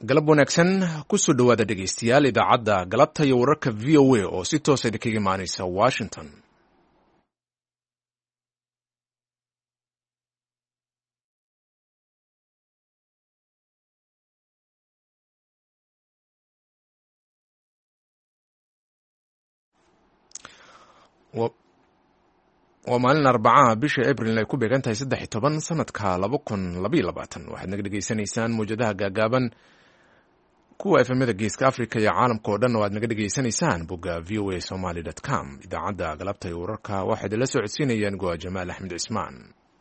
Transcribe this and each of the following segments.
galab wanaagsan kusoo dhowaada dhegaystayaal idaacadda galabta iyo wararka v o a oo si toosa idinkaga imaanaysa washington. waa maalin arbacaha bisha abril ay ku beegan tahay 13 sanadka 2022 waxaad naga dhegaysanaysaan mawjadaha gaagaaban kuwa efemada geeska africa iyo caalamka oo dhan oo aad naga dhegaysanaysaan bogga v o a somaly com. idaacadda galabta iyo wararka waxaa idinla soo codsiinayaan goa jamaal axmed cismaan.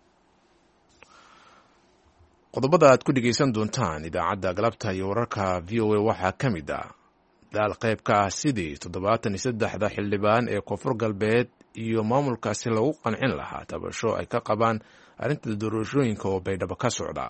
qodobada aad ku dhegaysan doontaan idaacadda galabta iyo wararka v o a waxaa ka mid ah daal qayb ka ah sidii 73 xildhibaan ee koonfur galbeed iyo maamulkaasi lagu qancin lahaa tabasho ay ka qabaan arrinta doorashooyinka oo baydhabo ka socda.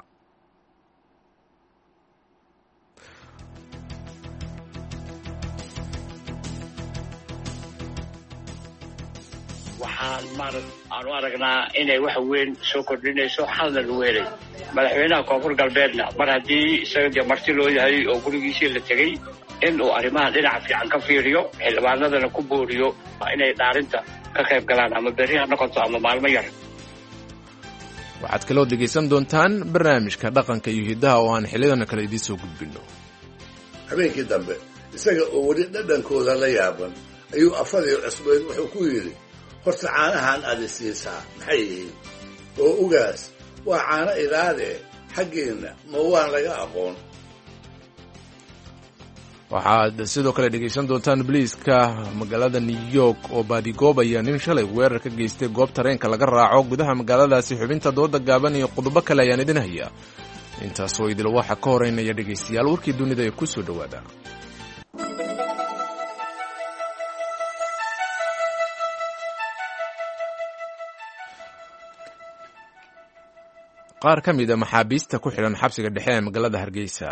waxaan u aragnaa inay wax weyn soo kordhinayso xalna lagu helay madaxweynaha koonfur galbeedna mar haddii isaga dee marti loo yahay oo gurigiisii la tegey in uu arrimaha dhinaca fiican ka fiiriyo xildhibaanadana ku booriyo inay dhaarinta ka qayb galaan ama berri ha noqoto ama maalmo yar. waxaad kaloo dhegaysan doontaan barnaamijka dhaqanka iyo hiddaha oo aan xillidana kale idiin soo gudbinno. habeenkii dambe isaga oo weli dhadhankooda la yaaban ayuu afadii cusbeed wuxuu ku yidhi horta caanahan aad isiisaa maxay yihiin oo ugaas waa caano ilaade xaggeenna ma waan laga aqoon. waxaad sidoo kale dhegaysan doontaan booliiska magaalada new york oo baadigoobaya nin shalay weerar ka geystay goob tareenka laga raaco gudaha magaaladaasi. xubinta dooda gaaban iyo qodobo kale ayaan idin haya. intaasoo idil waxa ka horeynaya dhegaystayaal warkii dunida ee ku soo dhowaada. qaar ka mid a maxaabiista ku xidhan xabsiga dhexe ee magaalada hargeysa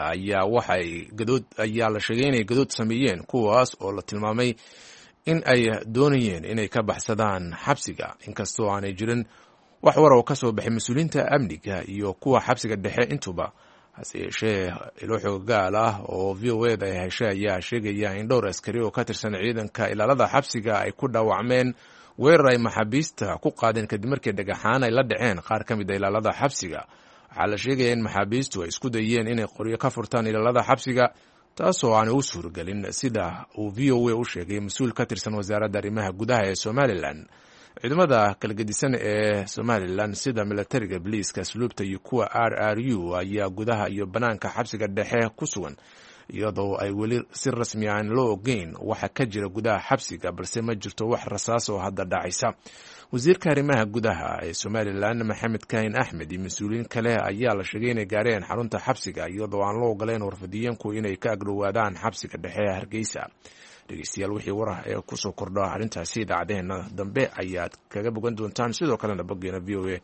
ayaa la sheegay inay gadood sameeyeen, kuwaas oo la tilmaamay in ay doonayeen inay ka baxsadaan xabsiga, inkastoo aanay jirin wax war oo ka soo baxay mas-uuliyiinta amniga iyo kuwa xabsiga dhexe intuba. hase yeeshee ilo xoogaal ah oo v o eda ay heshay ayaa sheegaya in dhowr askari oo ka tirsan ciidanka ilaalada xabsiga ay ku dhaawacmeen weerar ay maxaabiista ku qaadeen kadib markii dhagaxaan ay la dhaceen qaar ka mid a ilaalada xabsiga. waxaa la sheegaya in maxaabiistu ay isku dayeen inay qoryo ka furtaan ilaalada xabsiga, taasoo aanay u suuragelin, sida uu v o a u sheegay mas-uul ka tirsan wasaaradda arrimaha gudaha ee somalilan. ciidamada kala gedisan ee somalilan sida milatariga, boliiska, asluubta iyo kuwa RRU ayaa gudaha iyo banaanka xabsiga dhexe ku sugan, iyadoo ay weli si rasmi aan loo ogeyn waxa ka jira gudaha xabsiga, balse ma jirto wax rasaas oo hadda dhacaysa. wasiirka arrimaha gudaha ee somalilan maxamed kaahin axmed iyo mas-uuliyiin kale ayaa la sheegay inay gaareen xarunta xabsiga, iyadoo aan loo ogoleyn warfadiyeenku inay ka agdhowaadaan xabsiga dhexe ee hargeysa. dhegeystayaal wixii warah ee kusoo kordha arrintaasi idaacadeena dambe ayaad kaga bogan doontaan. sidoo kalena boggeena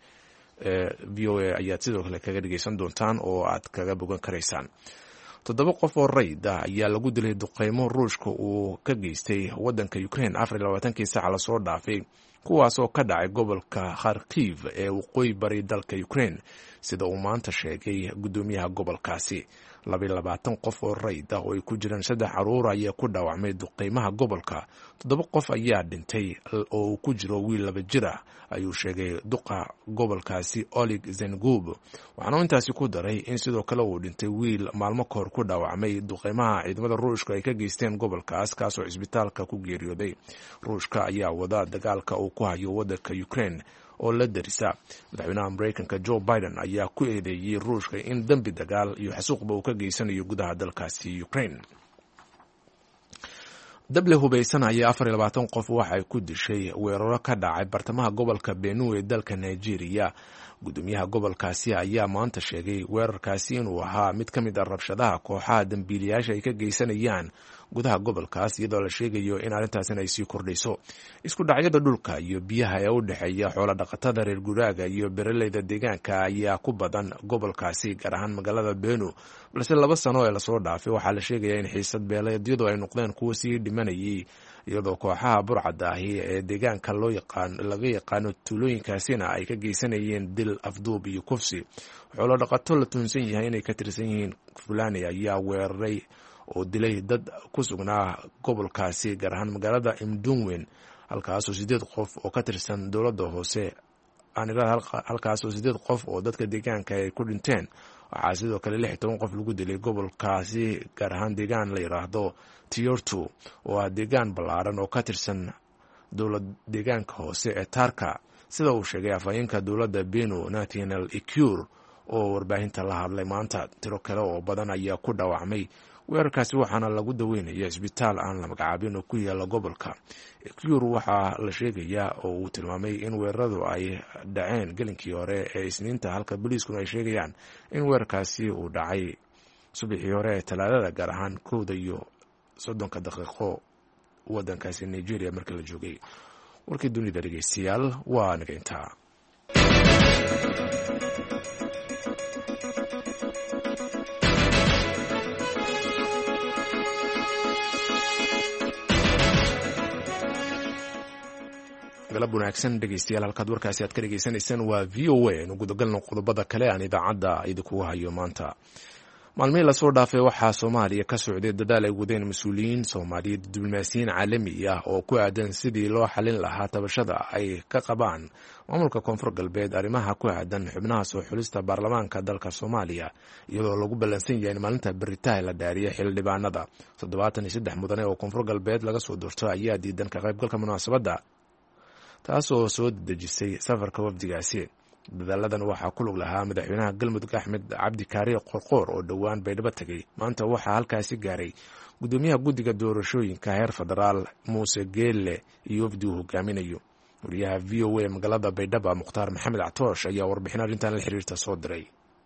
v o a ayaad sidoo kale kaga dhegeysan doontaan oo aad kaga bogan karaysaan. 7 qof oo rayd ah ayaa lagu dilay duqeymo ruushka uu ka geystay waddanka Ukraine 24 saac la soo dhaafay, kuwaas oo ka dhacay gobolka Kharkiv ee waqooyi bari dalka Ukraine, sida uu maanta sheegay gudoomiyaha gobolkaasi. 22 qof oo rayd ah oo ay ku jiraan 3 caruur ayaa ku dhaawacmay duqeymaha gobolka. 7 qof ayaa dhintay oo uu ku jiro wiil 2 jir ah, ayuu sheegay duqa gobolkaasi Oleg Zengub. waxaana intaasi ku daray in sidoo kale uu dhintay wiil maalmo ka hor ku dhaawacmay duqeymaha ciidamada ruushka ay ka geysteen gobolkaas, kaasoo cisbitaalka ku geeriyooday. ruushka ayaa wada dagaalka uu ku hayo waddanka Ukraine oo la darisa. madaxweynaha mareykanka Joe Biden ayaa ku eedeeyey ruushka in dembi dagaal iyo xasuuqba uu ka geysanayo gudaha dalkaasi Ukraine. dable hubaysan ayaa 24 qof waxa ay ku dishay weeraro ka dhacay bartamaha gobolka Benue ee dalka Nigeria. gudoomiyaha gobolkaasi ayaa maanta sheegay weerarkaasi inuu ahaa mid ka mid ah rabshadaha kooxaha dambiilayaasha ay ka geysanayaan gudaha gobolkaas, iyadoo la sheegayo in arrintaasina ay sii kordhayso. isku dhacyada dhulka iyo biyaha ee u dhexeeya xoolo dhaqatada reer guraaga iyo beeraleyda deegaanka ayaa ku badan gobolkaasi, gaar ahaan magaalada Benue. balse 2 sano ee lasoo dhaafay waxaa la sheegaya in xiisad beeleedyadu ay noqdeen kuwo sii dhimanayay iyadoo kooxaha burcadda ahi ee deegaanka laga yaqaano tuulooyinkaasina ay ka geysanayeen dil, afduub iyo kufsi. xoolo dhaqato la tuunsan yahay inay ka tirsan yihiin fulani ayaa weeraray oo dilay dad ku sugnaa gobolkaasi, gaar ahaan magaalada Imdungwen, halkaasoo 8 qof oo ka tirsan dowladda hoose halkaasoo 8 qof oo dadka deegaanka ay ku dhinteen. waxaa sidoo kale 16 qof lagu dilay gobolkaasi, gaar ahaan deegaan la yiraahdo Tiyortu oo ah deegaan ballaaran oo ka tirsan dowlad deegaanka hoose ee Tarka, sida uu sheegay afhayeenka dowladda Benue Nathaniel Ikur oo warbaahinta la hadlay maanta. tiro kale oo badan ayaa ku dhaawacmay weerarkaasi, waxaana lagu daweynaya isbitaal aan la magacaabin oo ku yaala gobolka. Ikur waxaa la sheegayaa oo uu tilmaamay in weeraradu ay dhaceen gelinkii hore ee Isniinta, halka booliiskuna ay sheegayaan in weerarkaasi uu dhacay subaxii hore ee Talaadada, gaar ahaan 1:30 wadankaasi Nigeria markii la joogay. warkii dunida dhegeystayaal waa naga intaa. galab wanaagsan dhegeystayaal, halkaad warkaasi aad ka dhegeysanaysaan waa VOA. nu gudagalno qodobada kale aan idaacadda idinku hayo maanta. maalmihii lasoo dhaafay waxaa Soomaaliya ka socday dadaal ay wadeen mas-uuliyiin Soomaaliyeed, diblomaasiyiin caalami ah oo ku aadan sidii loo xalin lahaa tabashada ay ka qabaan maamulka Koonfur Galbeed arrimaha ku aadan xubnaha soo xulista baarlamaanka dalka Soomaaliya, iyadoo lagu ballansan yahay in maalinta beritaha la dhaariyo xildhibaanada. 73 mudane oo Koonfur Galbeed laga soo doorto ayaa diidan ka qaybgalka munaasabadda, taasoo soo dejisay safarka wafdigaasi. dadaaladan waxaa ku lug lahaa madaxweynaha Galmudug Axmed Cabdi Kaariye Qorqoor oo dhowaan Baydhabo tagay. maanta waxaa halkaasi gaaray gudoomiyaha guddiga doorashooyinka heer federaal Muuse Geelle iyo wafdi uu hogaaminayo. wariyaha VOA magaalada Baydhabo Mukhtaar Maxamed Catoosh ayaa warbixin arrintan la xiriirta soo diray.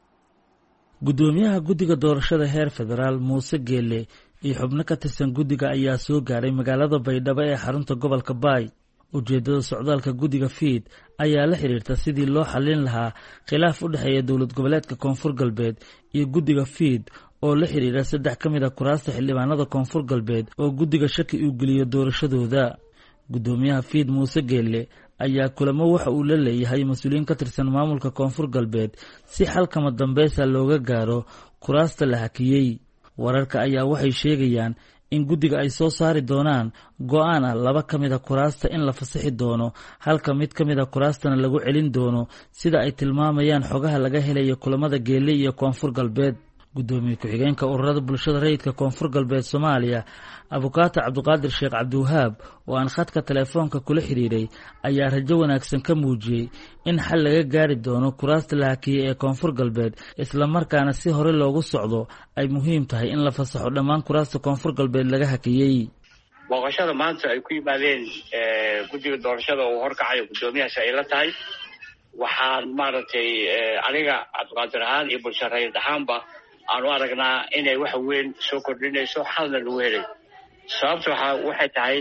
gudoomiyaha guddiga doorashada heer federaal Muuse Geelle iyo xubno ka tirsan guddiga ayaa soo gaaray magaalada Baydhabo ee xarunta gobolka Baay. ujeedada socdaalka guddiga FID ayaa la xiriirta sidii loo xalin lahaa khilaaf u dhexeeya dowlad goboleedka Koonfur Galbeed iyo guddiga FID oo la xiriira 3 ka mid ah kuraasta xildhibaanada Koonfur Galbeed oo guddiga shaki u geliyo doorashadooda. gudoomiyaha FID Muuse Geelle ayaa kulamo waxa uu la leeyahay mas-uuliyiin ka tirsan maamulka Koonfur Galbeed si xalkama dambaysa looga gaaro kuraasta la hakiyey. wararka ayaa waxay sheegayaan in guddiga ay soo saari doonaan go'aan ah 2 ka mid ah kuraasta in la fasaxi doono, halka mid ka mid ah kuraastana lagu celin doono, sida ay tilmaamayaan xogaha laga helayo kulamada Geelle iyo Koonfur Galbeed. gudoomiye ku-xigeenka ururada bulshada rayidka Koonfur Galbeed Soomaaliya Abukaata Cabdiqaadir Sheekh Cabdiwahaab oo aan khadka telefoonka kula xiriiray ayaa rajo wanaagsan ka muujiyey in xal laga gaari doono kuraasta la hakiyey ee Koonfur Galbeed, isla markaana si hore loogu socdo ay muhiim tahay in la fasaxo dhammaan kuraasta Koonfur Galbeed laga hakiyey. booqashada maanta ay ku yimaadeen guddiga doorashada oo horkacayo gudoomiyahaasi ay la tahay, waxaan maaragtay aniga Cabdiqaadir ahaan iyo bulshada rayid ahaanba aan u aragnaa inay wax weyn soo kordhinayso, xalna lagu helay. sababta waxay tahay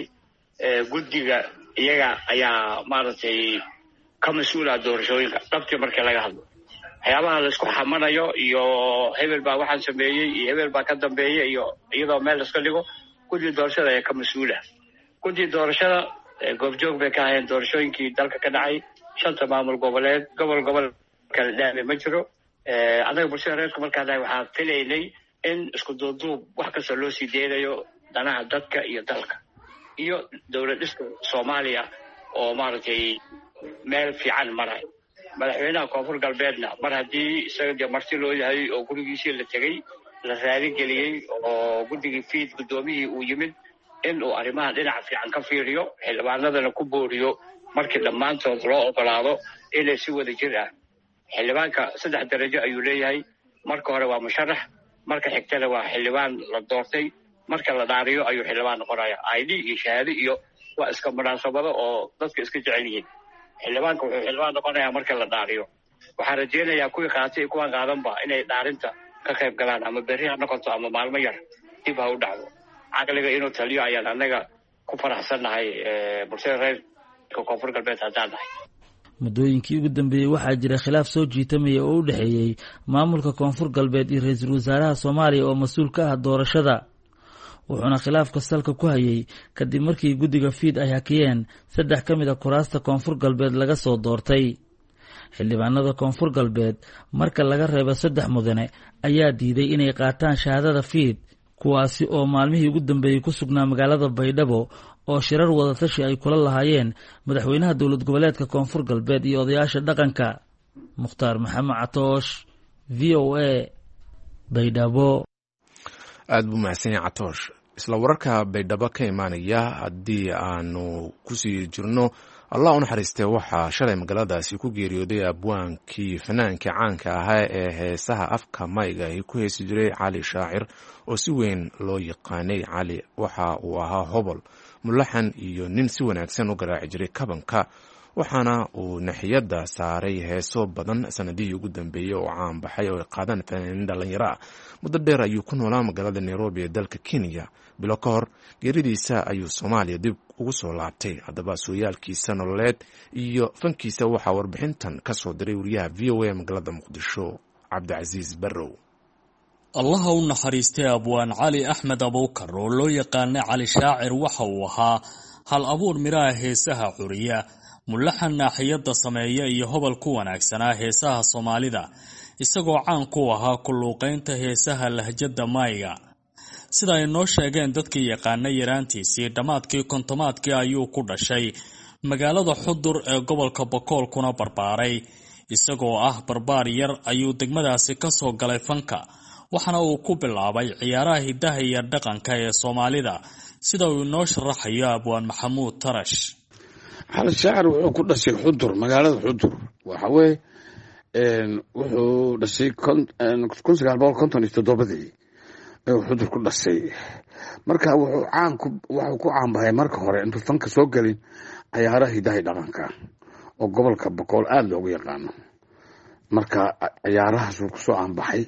guddiga iyaga ayaa maaragtay ka mas-uula doorashooyinka dhabtii markii laga hadlo. waxyaabaha la isku xamanayo iyo hebel baa waxaan sameeyey iyo hebel baa ka dambeeyey iyo iyadoo meel la iska dhigo, guddiga doorashada ayaa ka mas-uula. guddiga doorashada goobjoog bay ka ahayeen doorashooyinkii dalka ka dhacay 5 maamul goboleed, gobol kala dhaame ma jiro. anaga bulshada reerka markaan nahay waxaan filaynay in isku duuduub wax kasta loo sii deynayo danaha dadka iyo dalka iyo dowlad dhiska Soomaaliya oo maaragtay meel fiican maray. madaxweynaha Koonfur Galbeedna mar haddii isaga marti loo yahay oo gurigiisii la tegay, la raali geliyey oo guddigii FID gudoomiyihii uu yimid in uu arrimaha dhinaca fiican ka fiiriyo, xildhibaanadana ku booriyo markii dhammaantood loo ogolaado inay si wada jir ah. xildhibaanka 3 darajo ayuu leeyahay. marka hore waa musharax, marka xigtana waa xildhibaan la doortay, marka la dhaariyo ayuu xildhibaan noqonaya. ID iyo shahaado iyo waa iska munaasabado oo dadka iska jecel yihiin. xildhibaanka wuxuu xildhibaan noqonayaa marka la dhaariyo. waxaan rajeynayaa kuwii qaatay kuwan qaadanba inay dhaarinta ka qayb galaan, ama berri ha noqoto ama maalmo yar dib ha u dhacdo. caqliga inuu taliyo ayaan anaga ku faraxsannahay bulshada reerka Koonfur Galbeed haddaan nahay. muddooyinkii ugu dambeeyey waxaa jira khilaaf soo jiitamaya oo u dhexeeyey maamulka Koonfur Galbeed iyo ra'iisul wasaaraha Soomaaliya oo mas'uul ka ah doorashada. wuxuuna khilaafka salka ku hayay kadib markii guddiga fiid ay hakiyeen 3 ka mid a kuraasta koonfur galbeed laga soo doortay. xildhibaanada koonfur galbeed marka laga reebo 3 mudane ayaa diiday inay qaataan shahaadada fiid, kuwaasi oo maalmihii ugu dambeeyey ku sugnaa magaalada Baydhabo oo shirar wadatashi ay kula lahaayeen madaxweynaha dowlad goboleedka koonfur galbeed iyo odayaasha dhaqanka. Mukhtaar Maxamed Catoosh, VOA, Baydhabo. aad buu mahadsan yahay Catoosh. isla wararka Baydhabo ka imaanaya haddii aanu kusii jirno, allah u naxariistee waxaa shalay magaaladaasi ku geeriyooday abwaankii fanaanka caanka ahaa ee heesaha afka mayga ay ku heesi jiray Cali Shaacir oo si weyn loo yaqaanay. Cali waxa uu ahaa hobol, mulaxan iyo nin si wanaagsan u garaaci jiray kabanka, waxaana uu naxiyadda saaray heeso badan sanadihii ugu dambeeyey oo caan baxay oo ay qaadaan fanaaniin dhalinyaro ah. muddo dheer ayuu ku noolaa magaalada Nairobi ee dalka Kenya. bilo ka hor geeridiisa ayuu Soomaaliya dib ugu soo laabtay. haddaba sooyaalkiisa nololeed iyo fankiisa waxaa warbixintan ka soo diray wariyaha VOA magaalada Muqdisho Cabdicasiis Barrow. allaha u naxariistay abwaan Cali Axmed Abuukar oo loo yaqaanay Cali Shaacir waxa uu ahaa hal abuur miraha heesaha curiya, mulaxan naaxiyada sameeya iyo hobol ku wanaagsanaa heesaha Soomaalida, isagoo caan ku ahaa ku luuqeynta heesaha lahjada Mayga. sida ay noo sheegeen dadkii yaqaanay yaraantiisii, dhamaadkii kontomaadkii ayuu ku dhashay magaalada Xudur ee gobolka Bokool kuna barbaaray. isagoo ah barbaar yar ayuu degmadaasi ka soo galay fanka, waxaana uu ku bilaabay ciyaaraha hidaha iyo dhaqanka ee Soomaalida, sida uu noo sharaxayo abwaan Maxamuud Tarash. Cali Shaacir wuxuu ku dhashay Xudur, magaalada Xudur. waxa weeye wuxuu dhashay 1957 ayuu Xudur ku dhashay. marka wuxuu ku caanbahay marka hore intuu fanka soo galin ciyaaraha hidaha iyo dhaqanka oo gobolka Bokool aad loogu yaqaano. marka ciyaarahaas uu ku soo caanbaxay.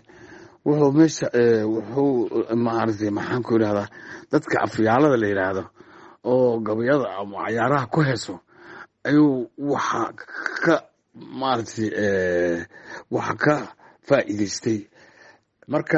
wuxuu maartay maxaan ku yiraahdaa dadka afyaalada la yiraahdo oo gabayada ama ciyaaraha ku heeso ayuu waxa ka faa'iideystay. marka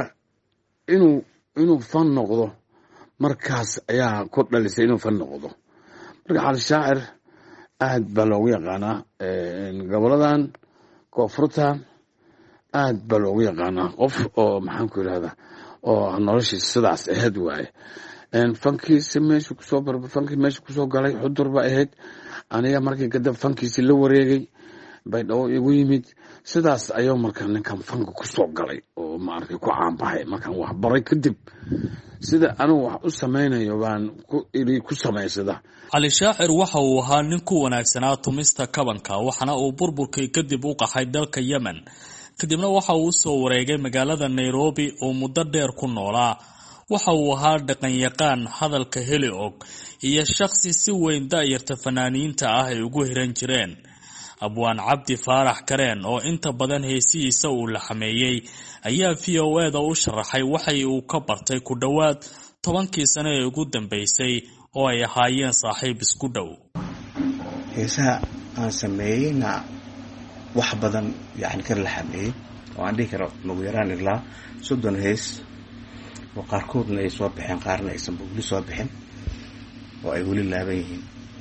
inuu fan noqdo markaas ayaa ku dhalisay inuu fan noqdo. marka Cali Shaacir aad baa loogu yaqaanaa goboladan koonfurta, aad baa loogu yaqaanaa qof oo maxaan ku yiraahdaa oo noloshiisa sidaas ahayd waaye. fankiisa meesha kusoo galay Xudur ba ahayd. aniga markii kadib fankiisa la wareegay Baydhabo igu yimid. sidaas ayuu markaa ninkan fanka kusoo galay oo maarkay ku caanbaxay. markaan wax baray kadib sida anigu wax u sameynayo baan ku samaysada. Cali Shaacir waxa uu ahaa nin ku wanaagsanaa tumista kabanka, waxaana uu burburkay kadib u qaxay dalka Yemen. kadibna waxa uu soo wareegay magaalada Nairobi oo muddo dheer ku noolaa. waxa uu ahaa dhaqan yaqaan, hadalka heli og, iyo shakhsi si weyn daayirta fanaaniinta ah ay ugu hiran jireen. abwaan Cabdi Faarax Kareen oo inta badan heesihiisa uu la xameeyay ayaa VOA-da u sharaxay waxay uu ka bartay ku dhawaad 10 sano ee ugu dambeysay oo ay ahaayeen saaxiib isku dhow. heesaha aan sameeyayna wax badan ka la xameeyay oo aan dhihi karo ugu yaraan ilaa 30 hees oo qaarkoodna ay soo baxeen, qaarna aysan weli soo bixin oo ay weli laaban yihiin.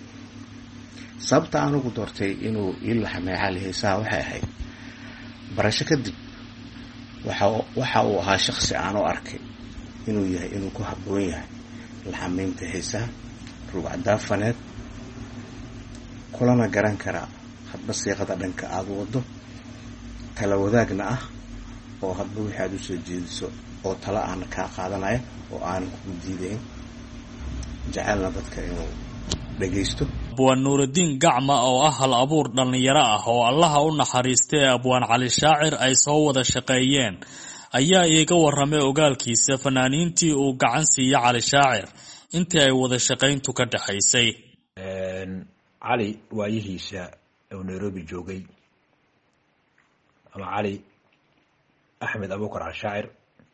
sababta aan ugu doortay inuu ila xameeyo Cali heesaha waxay ahayd barasho kadib. waxa uu ahaa shakhsi aan u arkay inuu ku habboon yahay la xameynta heesaha, ruucdaafaneed, kulana garan kara hadba siiqada dhanka aad wado, tala wadaagna ah oo hadba wixii aad u soo jeediso oo tala aan ka qaadanaya oo aan ku diidayn, jecelna dadka inuu dhageysto. abwaan Nuuruddin Gacma oo ah hal abuur dhalinyaro ah oo allaha u naxariistay abwaan Cali Shaacir ay soo wada shaqeeyeen ayaa iiga warramay ogaalkiisa fanaaniintii uu gacan siiyay Cali Shaacir intii ay wada shaqeyntu ka dhaxaysay. Cali waayihiisa oo Nairobi joogay, ama Cali Axmed Abuukar Cali Shaacir,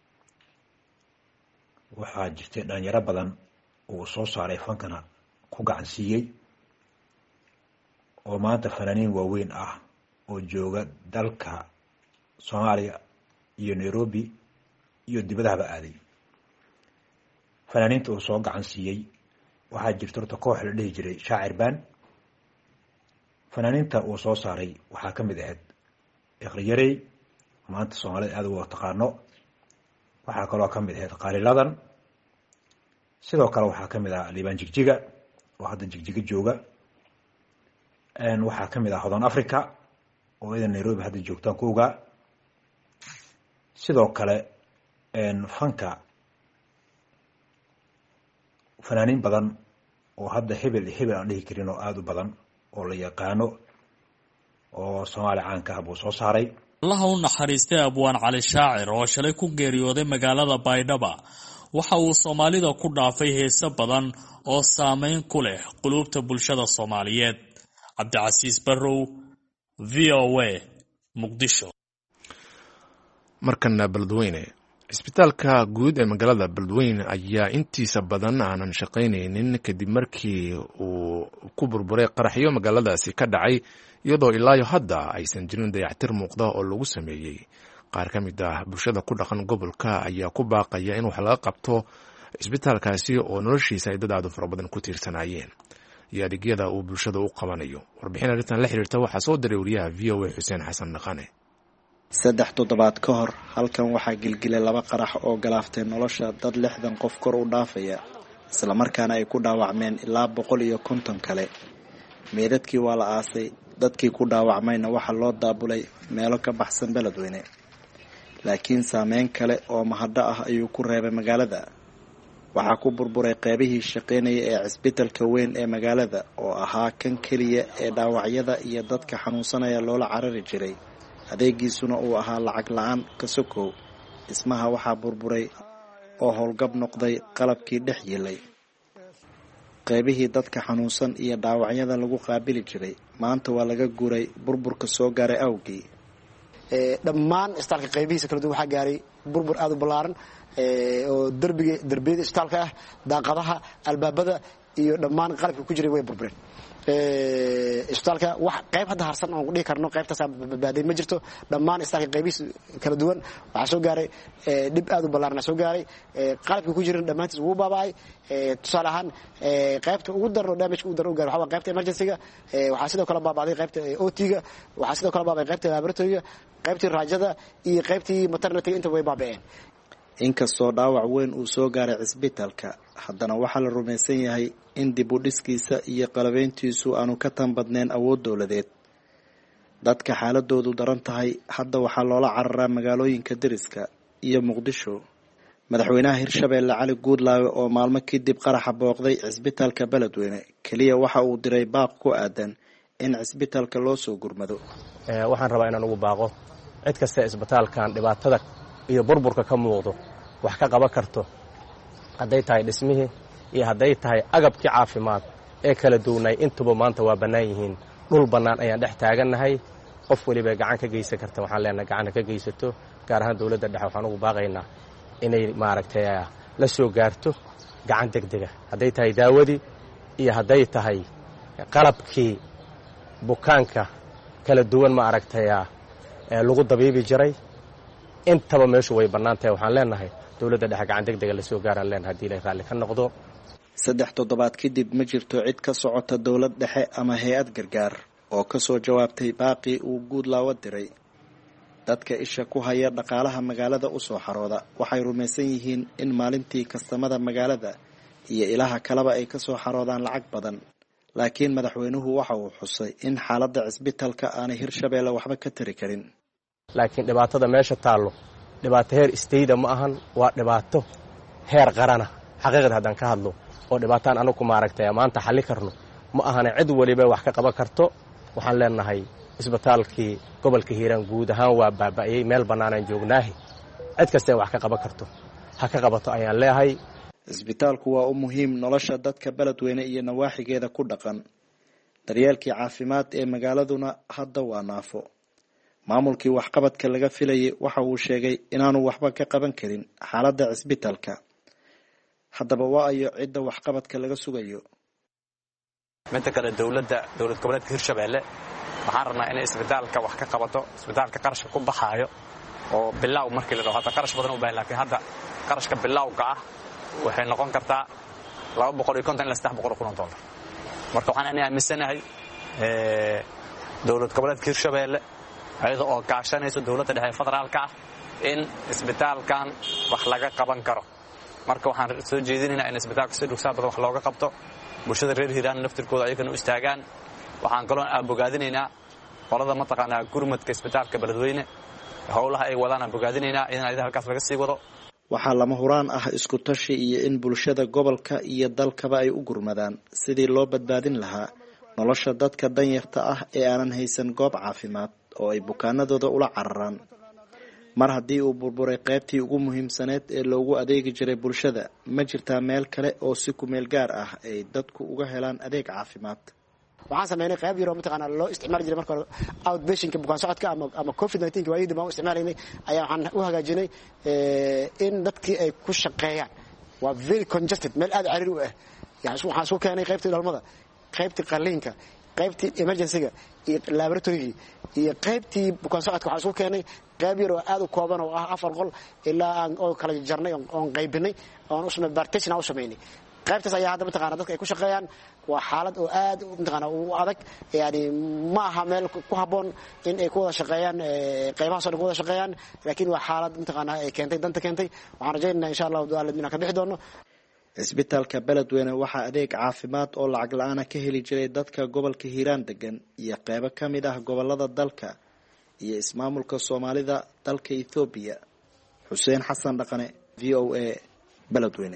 waxaa jirtay dhalinyaro badan uu soo saaray fankana ku gacan siiyey oo maanta fanaaniin waaweyn ah oo jooga dalka Soomaaliya iyo Nairobi iyo dibadaba aaday. fanaaniinta uu soo gacan siiyey waxaa jirta horta koox la dhihi jiray shaacir baan. fanaaniinta uu soo saaray waxaa ka mid ahayd iqriyarey maanta soomaalida aada uga taqaano. waxaa kaloo ka mid ahayd qaaliladan. sidoo kale waxaa ka mid ah liibaan jigjiga oo hadda jigjiga jooga. waxaa ka mid ah hodan africa oo idan nairobi hadda joogtaan ku ogaa. sidoo kale fanka fanaaniin badan oo hadda hebel aan dhihi karin oo aada u badan oo la yaqaano oo soomaali caanka ah buu soo saaray. allaha u naxariistay abwaan cali shaacir oo shalay ku geeriyooday magaalada baydhaba waxa uu soomaalida ku dhaafay heese badan oo saameyn ku leh quluubta bulshada soomaaliyeed. cabdicasiis barrow, v o a, muqdisho. markana beledweyne. cisbitaalka guud ee magaalada beledweyne ayaa intiisa badan aanan shaqaynaynin kadib markii uu ku burburay qaraxyo magaaladaasi ka dhacay, iyadoo ilaayo hadda aysan jirin dayactir muuqda oo lagu sameeyey. qaar ka mid ah bulshada ku dhaqan gobolka ayaa ku baaqaya in wax laga qabto cisbitaalkaasi oo noloshiisa ay dad aad u fara badan ku tiirsanaayeen iyo adeegyada uu bulshada u qabanayo. warbixin arrintan la xiriirta waxaa soo diray wariyaha v o a xuseen xasan dhaqane. 3 toddobaad ka hor halkan waxaa gilgilay 2 qarax oo galaaftay nolosha dad 60 qof kor u dhaafaya, isla markaana ay ku dhaawacmeen ilaa 150 kale. meedadkii waa la aasay, dadkii ku dhaawacmayna waxaa loo daabulay meelo ka baxsan beledweyne. laakiin saameyn kale oo mahadho ah ayuu ku reebay magaalada. waxaa ku burburay qeybihii shaqaynaya ee cisbitaalka weyn ee magaalada oo ahaa kan keliya ee dhaawacyada iyo dadka xanuunsanaya loola carari jiray, adeegiisuna uu ahaa lacag la-aan ka sokow. dhismaha waxaa burburay oo howlgab noqday qalabkii dhex yilay. qeybihii dadka xanuunsan iyo dhaawacyada lagu qaabili jiray maanta waa laga guuray burburka soo gaaray awgii. dhammaan isbitaalka qaybihiisa kala duwan waxaa gaaray burbur aada u ballaaran oo derbiyada isbitaalka ah, daaqadaha, albaabada iyo dhammaan qalabka ku jiray way burbureen. isbitaalka wax qayb hadda harsan oo dhihi karno qaybtaas badbaaday ma jirto. dhammaan isbitaalka qaybihiisa kala duwan waxaa soo gaaray dhib aada u ballaaran soo gaaray. qalabka ku jiran dhammaantiis wuu baaba'ay. tusaale ahaan qaybta ugu daran oo damage ugu daran u gaaray waxaa waa qaybta emergency-ga. waxaa sidoo kale baaba'day qaybta OT-ga. waxaa sidoo kale baaba'ay qaybta laboratory-ga, qaybtii raajada iyo qaybtii maternity inta way baaba'een. inkastoo dhaawac weyn uu soo gaaray cisbitaalka, haddana waxaa la rumaysan yahay in dib u dhiskiisa iyo qalabeyntiisu aanu ka tan badnayn awood dowladeed. dadka xaaladoodu daran tahay hadda waxaa loola cararaa magaalooyinka deriska iyo muqdisho. madaxweynaha hirshabeelle cali guudlaawe oo maalmo kadib qaraxa booqday cisbitaalka beledweyne keliya waxa uu diray baaq ku aadan in cisbitaalka loo soo gurmado. waxaan rabaa inaan ugu baaqo cid kasta isbitaalkan dhibaatada iyo burburka ka muuqdo wax ka qaban karto, hadday tahay dhismihii iyo hadday tahay agabkii caafimaad ee kala duwanay, intuba maanta waa bannaan yihiin. dhul bannaan ayaan dhex taagannahay. qof weliba gacan ka geysan karta waxaan leenahay gacanna ka geysato. gaar ahaan dowladda dhexe waxaan ugu baaqaynaa inay maaragtay la soo gaarto gacan degdega, hadday tahay daawadii iyo hadday tahay qalabkii bukaanka kala duwan maaragtay lagu dabiibi jiray. intaba meeshu way bannaan tahay. waxaan leenahay dowladda dhexe gacan degdega la soo gaaraan leenahay haddii ilaahay raalli ka noqdo. 3 toddobaad kadib ma jirto cid ka socota dowlad dhexe ama hay-ad gargaar oo ka soo jawaabtay baaqii uu Guudlaawe diray. dadka isha ku haya dhaqaalaha magaalada u soo xarooda waxay rumaysan yihiin in maalintii kastamada magaalada iyo ilaha kaleba ay ka soo xaroodaan lacag badan. laakiin madaxweynuhu waxa uu xusay in xaaladda cisbitaalka aanay Hirshabeelle waxba ka tari karin. laakiin dhibaatada meesha taallo dhibaato heer istayda ma ahan, waa dhibaato heer qarana. xaqiiqda haddaan ka hadlo oo dhibaataan anagu maaragtay maanta xalli karno ma ahana cid waliba wax ka qaban karto. waxaan leenahay isbitaalkii gobolka Hiiraan guud ahaan waa baaba'ayay, meel bannaan joognaahi. cid kasta wax ka qaban karto ha ka qabato ayaan leeyahay. isbitaalku waa u muhiim nolosha dadka beledweyne iyo nawaaxigeeda ku dhaqan. daryeelkii caafimaad ee magaaladuna hadda waa naafo. maamulkii waxqabadka laga filayay waxa uu sheegay inaanu waxba ka qaban karin xaaladda cisbitaalka. haddaba waa ayo cidda waxqabadka laga sugayo. midda kale dowlad goboleedka Hirshabeelle waxaan rabnaa inay isbitaalka wax ka qabato. isbitaalka qarashka ku baxaayo oo bilaaw markii la dhaho hadda qarash badan u baahan, laakiin hadda qarashka bilaawga ah waxay noqon kartaa $250 ilaa $300 marka waxaan ani aaminsanahay dowlad goboleedka Hirshabeelle ayada oo kaashanayso dowladda dhexe federaalka ah in isbitaalkan wax laga qaban karo marka waxaan soo jeedinaynaa in isbitaalka si dhugsaa badan wax looga qabto bulshada reer Hiiraan naftirkooda ayagana u istaagaan waxaan kaloo bogaadinaynaa qolada mataqaanaa gurmadka isbitaalka Beledweyne howlaha ay wadaan bogaadinaynaa in ay halkaas laga sii wado waxaa lama huraan ah isku tashi iyo in bulshada gobolka iyo dalkaba ay u gurmadaan sidii loo badbaadin lahaa nolosha dadka danyarta ah ee aanan haysan goob caafimaad oo ay bukaanadooda ula cararaan mar haddii uu burburay qaybtii ugu muhiimsaneed ee loogu adeegi jiray bulshada ma jirtaa meel kale oo si ku meel gaar ah ay dadku uga helaan adeeg caafimaad waxaan sameynay qayb yar oo mataqaana loo isticmaali jiray marka outpatient bukaan socodka ama COVID-19 waayidii baan u isticmaalaynay ayaa waxaan u hagaajinay in dadkii ay ku shaqeeyaan waa very congested meel aad cariir u ah yani waxaan soo keenay qaybtii dhalmada qaybtii qaliinka qaybtii emergency-ga iyo laboratory iyo qaybtii bukaan socodka waxaan soo keenay qayb yar oo aad u kooban oo ah 4 qol ilaa aan oo kala jarnay oo qaybinay oo u sameeyay partition u sameeyay qaybtaas ayaa hadda mataqaana dadka ay ku shaqeeyaan waa xaalad oo aad mataqaana u adag yani ma aha meel ku haboon in ay ku wada shaqeeyaan qaybaha soo wada shaqeeyaan laakiin waa xaalad mataqaana ay keentay danta keentay waxaan rajaynaynaa insha Allah dawladda ka bixi doono isbitaalka Beledweyne waxaa adeeg caafimaad oo lacag la'aan ka heli jiray dadka gobolka Hiiraan degan iyo qaybo kamid ah gobolada dalka iyo ismaamulka Soomaalida dalka Ethiopia Xuseen Xasan Dhaqane VOA Beledweyne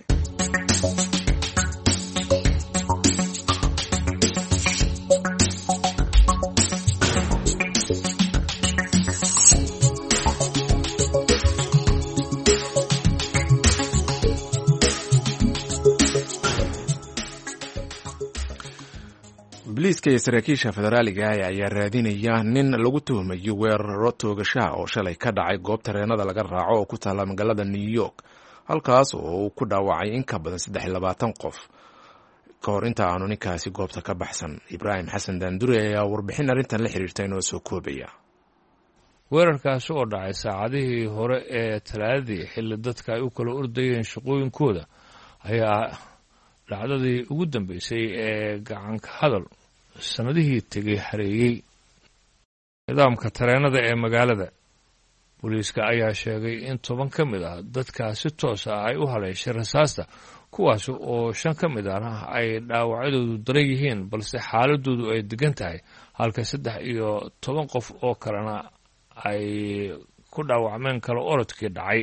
booliiska iyo saraakiisha federaaliga ayaa raadinaya nin lagu tuhumayo weeraro toogashaha oo shalay ka dhacay goob tareenada laga raaco oo ku taala magaalada New York halkaas oo uu ku dhaawacay in ka badan 23 qof ka hor inta aanu ninkaasi goobta ka baxsan. Ibraahim Xasan Daandure ayaa warbixin arrintan la xiriirtay inoo soo koobaya. weerarkaasi oo dhacay saacadihii hore ee Talaadadii xilli dadka ay u kala ordayeen shaqooyinkooda ayaa dhacdadii ugu dambeysay ee gacan ka hadal sanadihii tegay hareeyay nidaamka tareenada ee magaalada. booliiska ayaa sheegay in 10 ka mid ah dadka si toos ah ay u haleeshay rasaasta kuwaas oo 5 ka mid ah ay dhaawacyadoodu daran yihiin balse xaaladoodu ay degan tahay halka 13 qof oo kalena ay ku dhaawacmeen kala orodkii dhacay.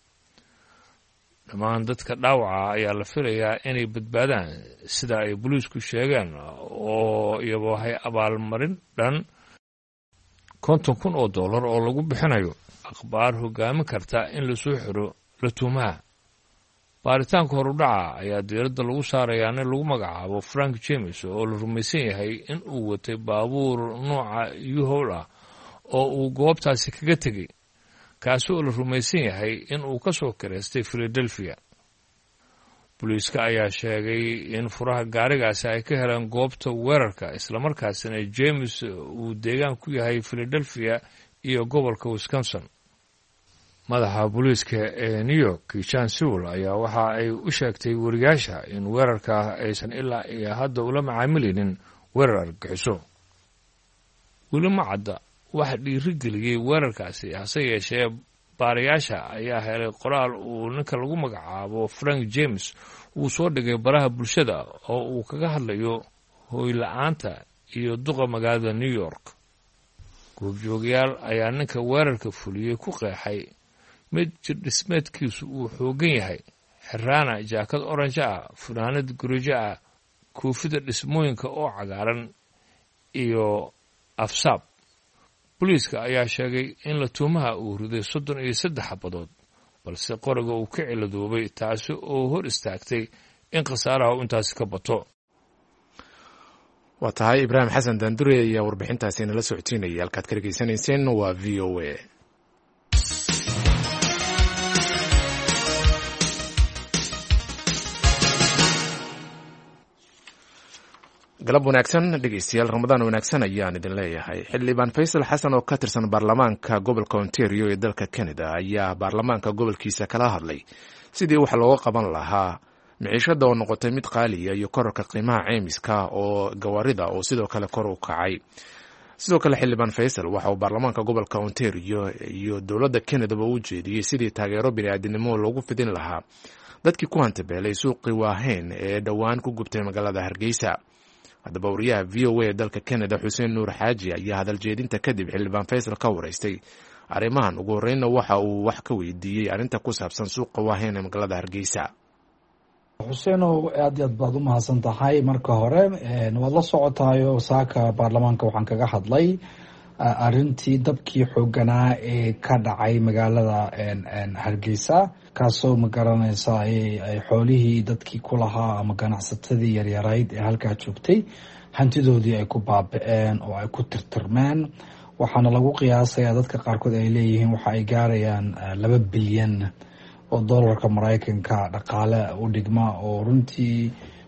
dhammaan dadka dhaawaca ayaa la filayaa inay badbaadaan sida ay booliisku sheegeen oo iyagoo hay abaalmarin dhan $50,000 oo lagu bixinayo akhbaar hogaamin karta in la soo xiro la tuumaha. baaritaanka horudhaca ayaa diiradda lagu saarayaa nin lagu magacaabo Frank James oo la rumaysan yahay in uu watay baabuur nooca U-Haul ah oo uu goobtaasi kaga tegay kaasi oo la rumaysan yahay in uu ka soo kireystay Philadelphia. booliiska ayaa sheegay in furaha gaarigaasi ay ka heleen goobta weerarka islamarkaasina James uu deegaan ku yahay Philadelphia iyo gobolka Wisconsin. madaxa booliiska ee New York Keishan Sewell ayaa waxa ay u sheegtay wariyaasha in weerarka aysan ilaa iyo hadda ula macaamilinin weerar argagixiso. weli ma cadda waxa dhiirigeliyay weerarkaasi hase yeeshee baarayaasha ayaa helay qoraal uu ninka lagu magacaabo Frank James uu soo dhigay baraha bulshada oo uu kaga hadlayo hooy la'aanta iyo duqa magaalada New York. goobjoogayaal ayaa ninka weerarka fuliyay ku qeexay mid jirdhismeedkiisu uu xoogan yahay xiraana jaakad orange ah funaanad gurijo ah koofida dhismooyinka oo cagaaran iyo afsaab. booliiska ayaa sheegay in la tuumaha uu riday 33 xabadood balse qoriga uu ka ciladoobay taasi oo hor istaagtay in khasaaraha uu intaasi ka bato. waa tahay Ibraahim Xasan Daandure ayaa warbixintaasi nala socodsiinaya halkaad ka dhageysanayseen waa VOA. galab wanaagsan dhegeystayaal ramadaan wanaagsan ayaan idin leeyahay. xildhibaan faysal xasan oo ka tirsan baarlamaanka gobolka Ontario ee dalka Canada ayaa baarlamaanka gobolkiisa kala hadlay sidii wax looga qaban lahaa miciishada oo noqotay mid qaaliya iyo kororka qiimaha caymiska oo gawaarida oo sidoo kale kor u kacay. sidoo kale xildhibaan faysal waxa uu baarlamaanka gobolka Ontario iyo dowladda Canada u jeediyey sidii taageero bini'aadanimo loogu fidin lahaa dadkii ku hantabeelay suuqii waahayn ee dhowaan ku gubtay magaalada Hargeysa. haddaba wariyaha VOA ee dalka Canada Xuseen Nuur Xaaji ayaa hadal jeedinta kadib xildhibaan Faysal ka wareystay arrimahan. ugu horreynna waxa uu wax ka weydiiyey arrinta ku saabsan suuqa waahayn ee magaalada Hargeysa. xuseenow aad iyo aad baad u mahadsan tahay. marka hore waad la socotaayo saaka baarlamaanka waxaan kaga hadlay arrintii dabkii xooganaa ee ka dhacay magaalada Hargeysa, kaasoo magaranaysa ay xoolihii dadkii ku lahaa ama ganacsatadii yaryarayd ee halkaa joogtay hantidoodii ay ku baaba'een oo ay ku tirtirmeen. waxaana lagu qiyaasayaa dadka qaarkood ay leeyihiin waxa ay gaarayaan 2 bilyan oo doolarka Mareykanka dhaqaale u dhigma, oo runtii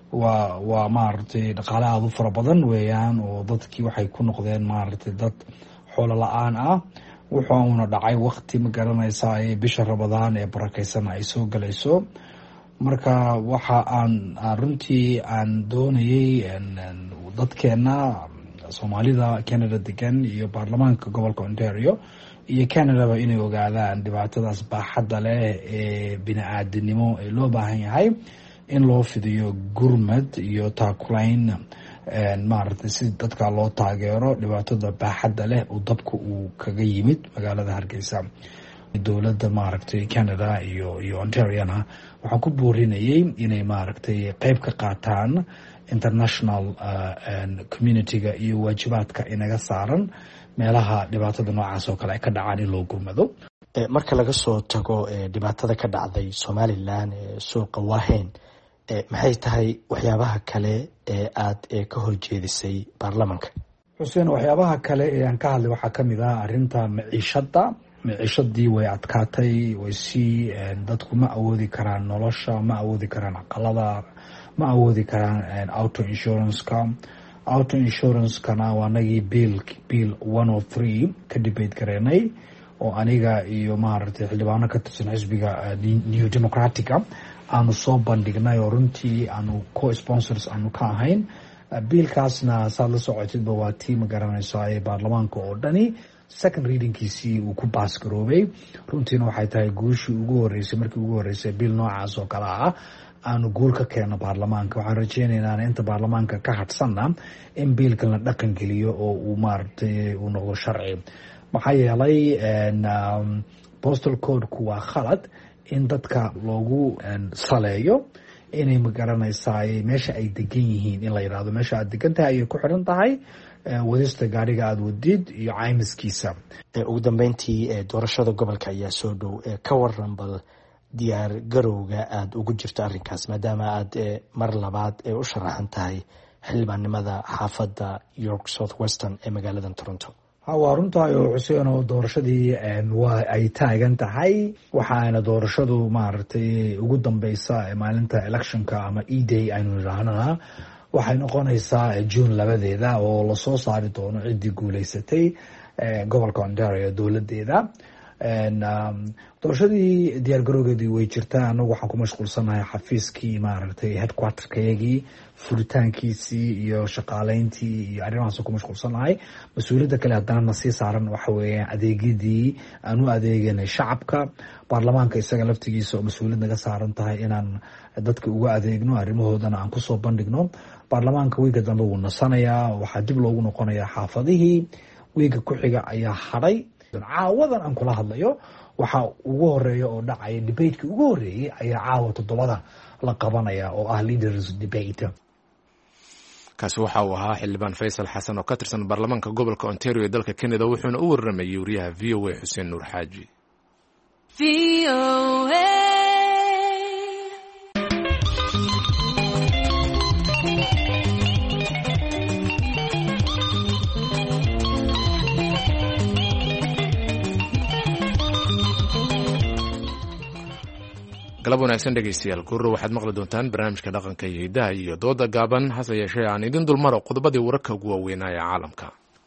waa maaragtay dhaqaale aada u fara badan weeyaan. oo dadkii waxay ku noqdeen maaragtay dad xoolo la-aan ah. wuxuuna dhacay waqti magaranaysa bisha Ramadaan ee barakeysan ay soo galayso. marka waxa aan runtii aan doonayay dadkeena Soomaalida Canada degan iyo baarlamaanka gobolka Ontario iyo Canadaba inay ogaadaan dhibaatadaas baaxadda leh ee bini'aadanimo ee loo baahan yahay in loo fidiyo gurmad iyo taakulayn maaragtay si dadka loo taageero dhibaatada baaxadda leh oo dabka uu kaga yimid magaalada Hargeysa. dowladda maaragtay Canada iyo Ontariana waxaan ku boorinayay inay maaragtay qayb ka qaataan international community-ga iyo waajibaadka inaga saaran meelaha dhibaatada noocaas oo kale ay ka dhacaan in loo gurmado. marka laga soo tago dhibaatada ka dhacday Somaliland ee suuqa waahayn, maxay tahay waxyaabaha kale ee aad ka horjeedisay baarlamaanka? xuseen, waxyaabaha kale ee aan ka hadlay waxaa ka mid ah arrinta miciishadii way adkaatay, way sii dadku ma awoodi karaan nolosha, ma awoodi karaan aqalada, ma awoodi karaan auto insurance-kana waa nagii bill 103 ka debate gareynay oo aniga iyo maaragtay xildhibaano ka tirsan xisbiga New Democratic-a aanu soo bandhignay oo runtii aanu co-sponsors aanu ka ahayn. biilkaasna saad la socotidba waa tii magaranaysa ee baarlamaanka oo dhani second readingkiisii uu ku baasgaroobay. runtiina waxay tahay guushii ugu horeysay markii ugu horeysay biil noocaas oo kale ah aanu guul ka keeno baarlamaanka. waxaan rajeynaynaa inta baarlamaanka ka hadhsanna in biilkan la dhaqan geliyo oo uu maaragtay uu noqdo sharci. maxaa yeelay postal code-ku waa khalad in dadka loogu saleeyo inay magaranaysaa meesha ay degan yihiin, in la yidhaahdo meesha aad degan tahay ayay ku xiran tahay wadista gaariga aada wadid iyo caymiskiisa. ugu dambeyntii doorashada gobolka ayaa soo dhow. ka waran bal diyaar garowga aada ugu jirto arrinkaas maadaama aad mar labaad u sharaxan tahay xildhibaannimada xaafadda York South Western ee magaalada Toronto. waa runtahay oo Xuseen, oo doorashadii waa ay taagan tahay. waxaana doorashadu maaragtay ugu dambeysa maalinta electionka ama E-Day aynu idhaahnana waxay noqonaysaa June 2 oo lasoo saari doono ciddii guuleysatay gobolka Ontario dowladeeda. doorashadii diyaargarowgeedii way jirtaa. anagu waxaan ku mashquulsanahay xafiiskii maaragtay headquarterkayagii furitaankiisii iyo shaqaaleyntii iyo arrimahaas ku mashquulsanahay. mas-uuliyadda kale haddana na sii saaran waxa weeyaan adeegyadii aan u adeeganay shacabka. baarlamaanka isaga laftigiisa oo mas-uuliyad naga saaran tahay inaan dadka uga adeegno, arrimahoodana aan kusoo bandhigno. baarlamaanka wiiga dambe wuu nasanayaa, waxaa dib loogu noqonayaa xaafadihii. wiiga ku xiga ayaa hadhay. caawadan aan kula hadlayo waxaa ugu horeeya oo dhacaya debateki ugu horeeyey ayaa caawa 7 la qabanaya oo ah leaders debate. kaasi waxa uu ahaa xildhibaan Faysal Xasan oo ka tirsan baarlamaanka gobolka Ontario ee dalka Canada, wuxuuna u waramayay wariyaha VOA Xuseen Nuur Xaaji. galab wanaagsan dhegaystayaal gurro waxaad maqli doontaan barnaamijka dhaqanka iyo hidaha iyo dooda gaaban hase yeeshee aan idin dulmaro qodobadii wararka ugu waaweynaa ee caalamka.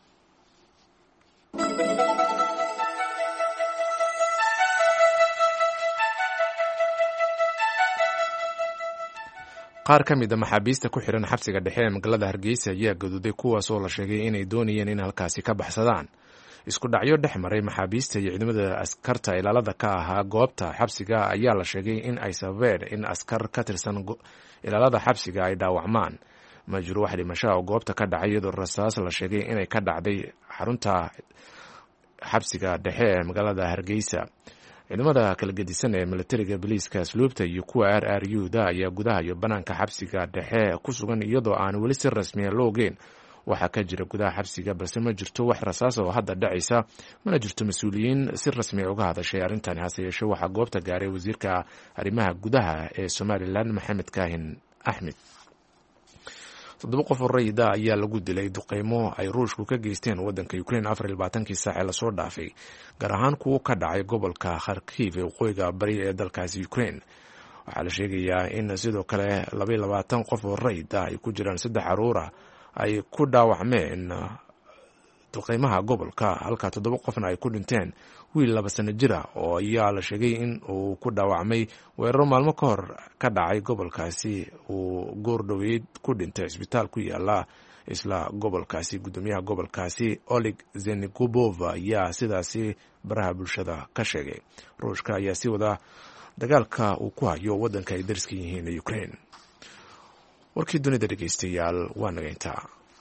qaar ka mid a maxaabiista ku xihan xabsiga dhexe ee magaalada hargeysa ayaa gaduuday kuwaas oo la sheegay inay doonayeen in halkaasi ka baxsadaan. isku dhacyo dhex maray maxaabiista iyo ciidamada askarta ilaalada ka ahaa goobta xabsiga ayaa la sheegay in ay sababeen in askar ka tirsan ilaalada xabsiga ay dhaawacmaan. ma jiro wax dhimasho oo goobta ka dhacay iyadoo rasaas la sheegay inay ka dhacday xarunta xabsiga dhexe ee magaalada hargeysa. ciidamada kala gedisan ee militariga booliiska asluubta iyo kuwa RRU-da ayaa gudaha iyo banaanka xabsiga dhexe ku sugan iyadoo aan weli si rasmiya loo ogeyn waxaa ka jira gudaha xabsiga, balse ma jirto wax rasaas oo hadda dhacaysa, mana jirto mas-uuliyiin si rasmiya uga hadashay arrintani. hase yeeshee waxaa goobta gaaray wasiirka arrimaha gudaha ee Somalilan Maxamed Kaahin Axmed. 7 qof oo rayida ayaa lagu dilay duqeymo ay Ruushku ka geysteen waddanka Ukraine 24 saac ee lasoo dhaafay, gaar ahaan kuwo ka dhacay gobolka Kharkiv ee waqooyiga bari ee dalkaasi Ukraine. waxaa la sheegayaa in sidoo kale 22 qof oo rayida ay ku jiraan 3 caruur ah ay ku dhaawacmeen duqeymaha gobolka, halka 7 qofna ay ku dhinteen. wiil 2 sano jir ah oo ayaa la sheegay in uu ku dhaawacmay weeraro maalmo ka hor ka dhacay gobolkaasi, uu goor dhoweyd ku dhintay isbitaal ku yaala isla gobolkaasi. gudoomiyaha gobolkaasi Oleg Zenigubov ayaa sidaasi baraha bulshada ka sheegay. ruushka ayaa sii wada dagaalka uu ku hayo waddanka ay dariska yihiin ee Ukraine. warkii dunida dhegaystayaal waa naga intaa.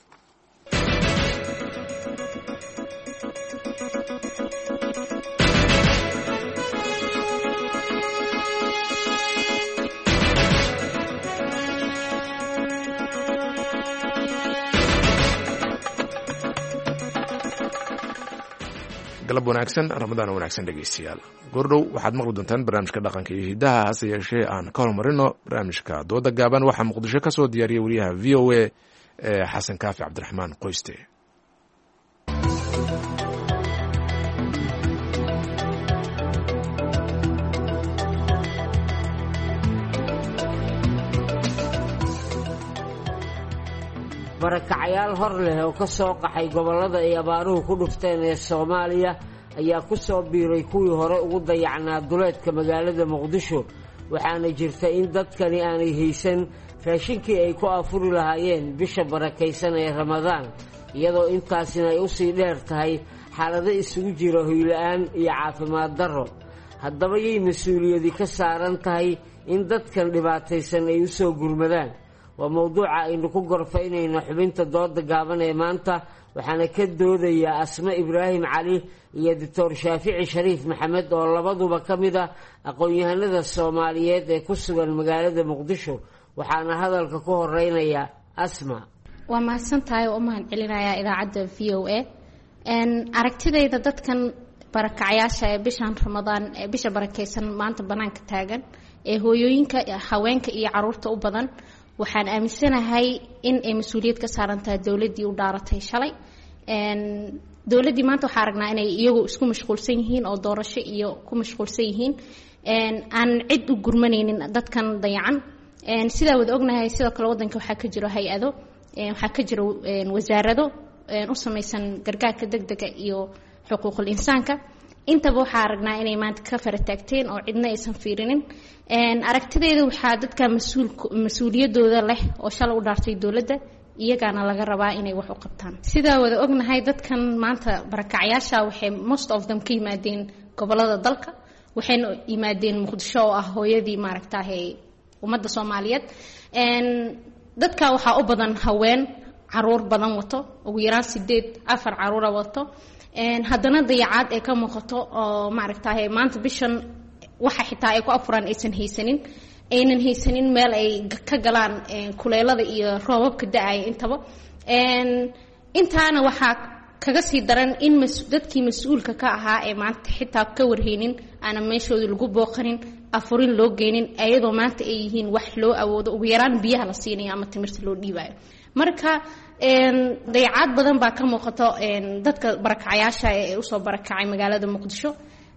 galab wanaagsan, ramadaan wanaagsan dhegaystayaal. goordhow waxaad maqli doontaan barnaamijka dhaqanka iyo hidaha, hase yeeshee aan ka hormarino barnaamijka dooda gaaban. waxaa muqdisho ka soo diyaariyay wariyaha VOA ee xasan kaafi cabdiraxmaan qoyste. barakacayaal hor leh oo ka soo qaxay gobollada ay abaaruhu ku dhufteen ee Soomaaliya ayaa ku soo biiray kuwii hore ugu dayacnaa duleedka magaalada Muqdisho, waxaana jirta in dadkani aanay haysan raashinkii ay ku afuri lahaayeen bisha barakaysan ee Ramadaan, iyadoo intaasina ay u sii dheer tahay xaalado isugu jira hoyla'aan iyo caafimaad darro. haddaba yay mas-uuliyadi ka saaran tahay in dadkan dhibaataysan ay u soo gurmadaan? waa mowduuca aynu ku gorfaynayno xubinta dooda gaaban ee maanta, waxaana ka doodayaa Asma Ibraahim Cali iyo Dr. Shaafici Shariif Maxamed oo labaduba ka mid ah aqoon-yahanada Soomaaliyeed ee ku sugan magaalada Muqdisho. waxaana hadalka ku horeynaya Asma. waa mahadsantahay oo u mahad celinayaa idaacadda VOA. aragtidayda dadkan barakacayaasha ee bishan Ramadaan ee bisha barakaysan maanta banaanka taagan ee hooyooyinka, haweenka iyo caruurta u badan, waxaan aaminsanahay in ay mas-uuliyad ka saaran tahay dowladdii u dhaaratay shalay. dowladdii maanta waxaa aragnaa inay iyagu isku mashquulsan yihiin oo doorasho iyo ku mashquulsan yihiin, aan cid u gurmanaynin dadkan dayacan. sidaa wada ognahay sidoo kale waddanka waxaa ka jiro hay-ado, waxaa ka jiro wasaarado u samaysan gargaarka degdega iyo xuquuqul insaanka. intaba waxaa aragnaa inay maanta ka fara taagteen oo cidna aysan fiirinin. aragtideeda waxaa dadka mas-uuliyadooda leh oo shalay u dhaartay dowladda, iyagaana laga rabaa inay wax u qabtaan. sidaa wada ognahay dadkan maanta barakacyaasha waxay most of them ka yimaadeen gobolada dalka, waxayna yimaadeen Muqdisho oo ah hooyadii maaragtaahay ummadda Soomaaliyeed. dadka waxaa u badan haween caruur badan wato, ugu yaraan 4 caruura wato. haddana dayacaad ay ka muuqato oo maaragtaahay maanta bishan waxa xitaa ay ku afuraan aysan haysanin meel ay ka galaan kuleelada iyo roobabka da-aya intaba. intaana waxaa kaga sii daran in dadkii mas-uulka ka ahaa ee maanta xitaa ka warhaynin, aanan meeshooda lagu booqanin, afurin loo geynin, ayadoo maanta ay yihiin wax loo awoodo, ugu yaraan biyaha la siinayo ama timirta loo dhiibayo. marka dayacaad badan baa ka muuqato dadka barakacayaasha ee usoo barakacay magaalada Muqdisho.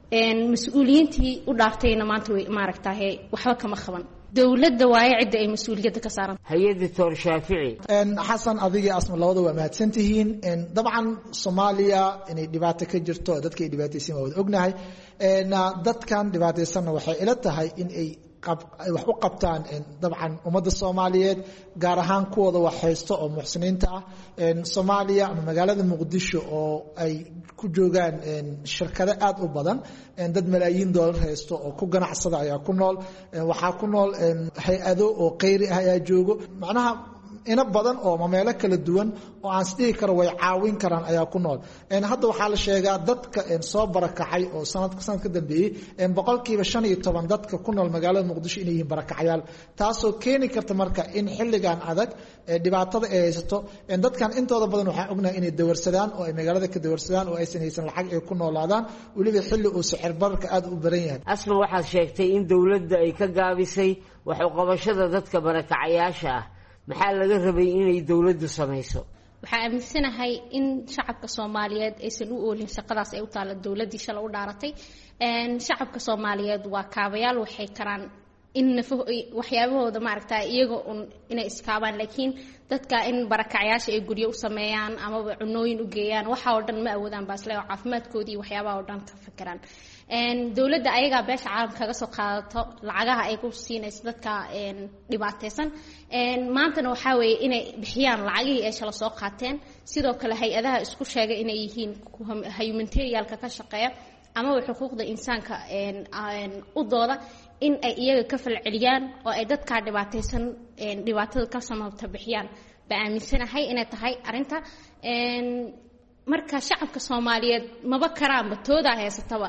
mas-uuliyiintii u dhaaftayna maanta way maaragtahay waxba kama qaban dowladda waaye cidda ay mas-uuliyadda ka saaran hay-adda Dr. Shaafici xasan adiga asma labada waa mahadsan tihiin dabcan Soomaaliya inay dhibaato ka jirto dadka ay dhibaataysan waa wada ognahay dadkan dhibaataysanna waxay ila tahay in ay wax u qabtaan dabcan ummadda Soomaaliyeed gaar ahaan kuwooda wax haysto oo muxsiniinta ah Soomaaliya ama magaalada Muqdisho oo ay ku joogaan shirkado aad u badan dad malaayiin dollar haysto oo ku ganacsada ayaa ku nool waxaa ku nool hay-ado oo qeyri ah ayaa joogo macnaha ina badan oo meelo kala duwan oo aan isdhihi karo way caawin karaan ayaa ku nool hadda waxaa la sheegaa dadka soo barakacay oo sanad ka dambeeyay boqolkiiba 15 dadka ku nool magaalada Muqdisho inay yihiin barakacayaal taasoo keeni karta marka in xilligan adag dhibaatada ay haysato dadkan intooda badan waxaa ognahay inay dawarsadaan oo ay magaalada ka dawarsadaan oo aysan haysan lacag ay ku noolaadaan waliba xilli uu sicir bararka aad u baran yahay asma waxaad sheegtay in dawladda ay ka gaabisay wax u qabashada dadka barakacayaasha ah maxaa laga rabay inay dawladdu samayso waxaa aaminsanahay in shacabka Soomaaliyeed aysan u oolin shaqadaas ay u taala dawladii shalay u dhaaratay shacabka Soomaaliyeed waa kaabayaal waxay karaan in waxyaabahooda maaragtaa iyaga inay iskaabaan laakiin dadka in barakacayaasha ay guryo u sameeyaan ama cunooyin u geeyaan waxa oo dhan ma awoodaan baasle oo caafimaadkoodii waxyaabaha oo dhan ka fikiraan dawladda ayaga beesha caalamka kaga soo qaadato lacagaha ay ku siinayso dadka dhibaataysan maantana waxa weeye inay bixiyaan lacagihii ay shala soo qaateen sidoo kale hay-adaha isku sheegay inay yihiin humanitarianka ka shaqeeya ama xuquuqda insaanka u dooda in ay iyaga ka falceliyaan oo ay dadka dhibaataysan dhibaatada ka samabta bixiyaan baa aaminsanahay inay tahay arinta marka shacabka Soomaaliyeed maba karaanba tooda haysataba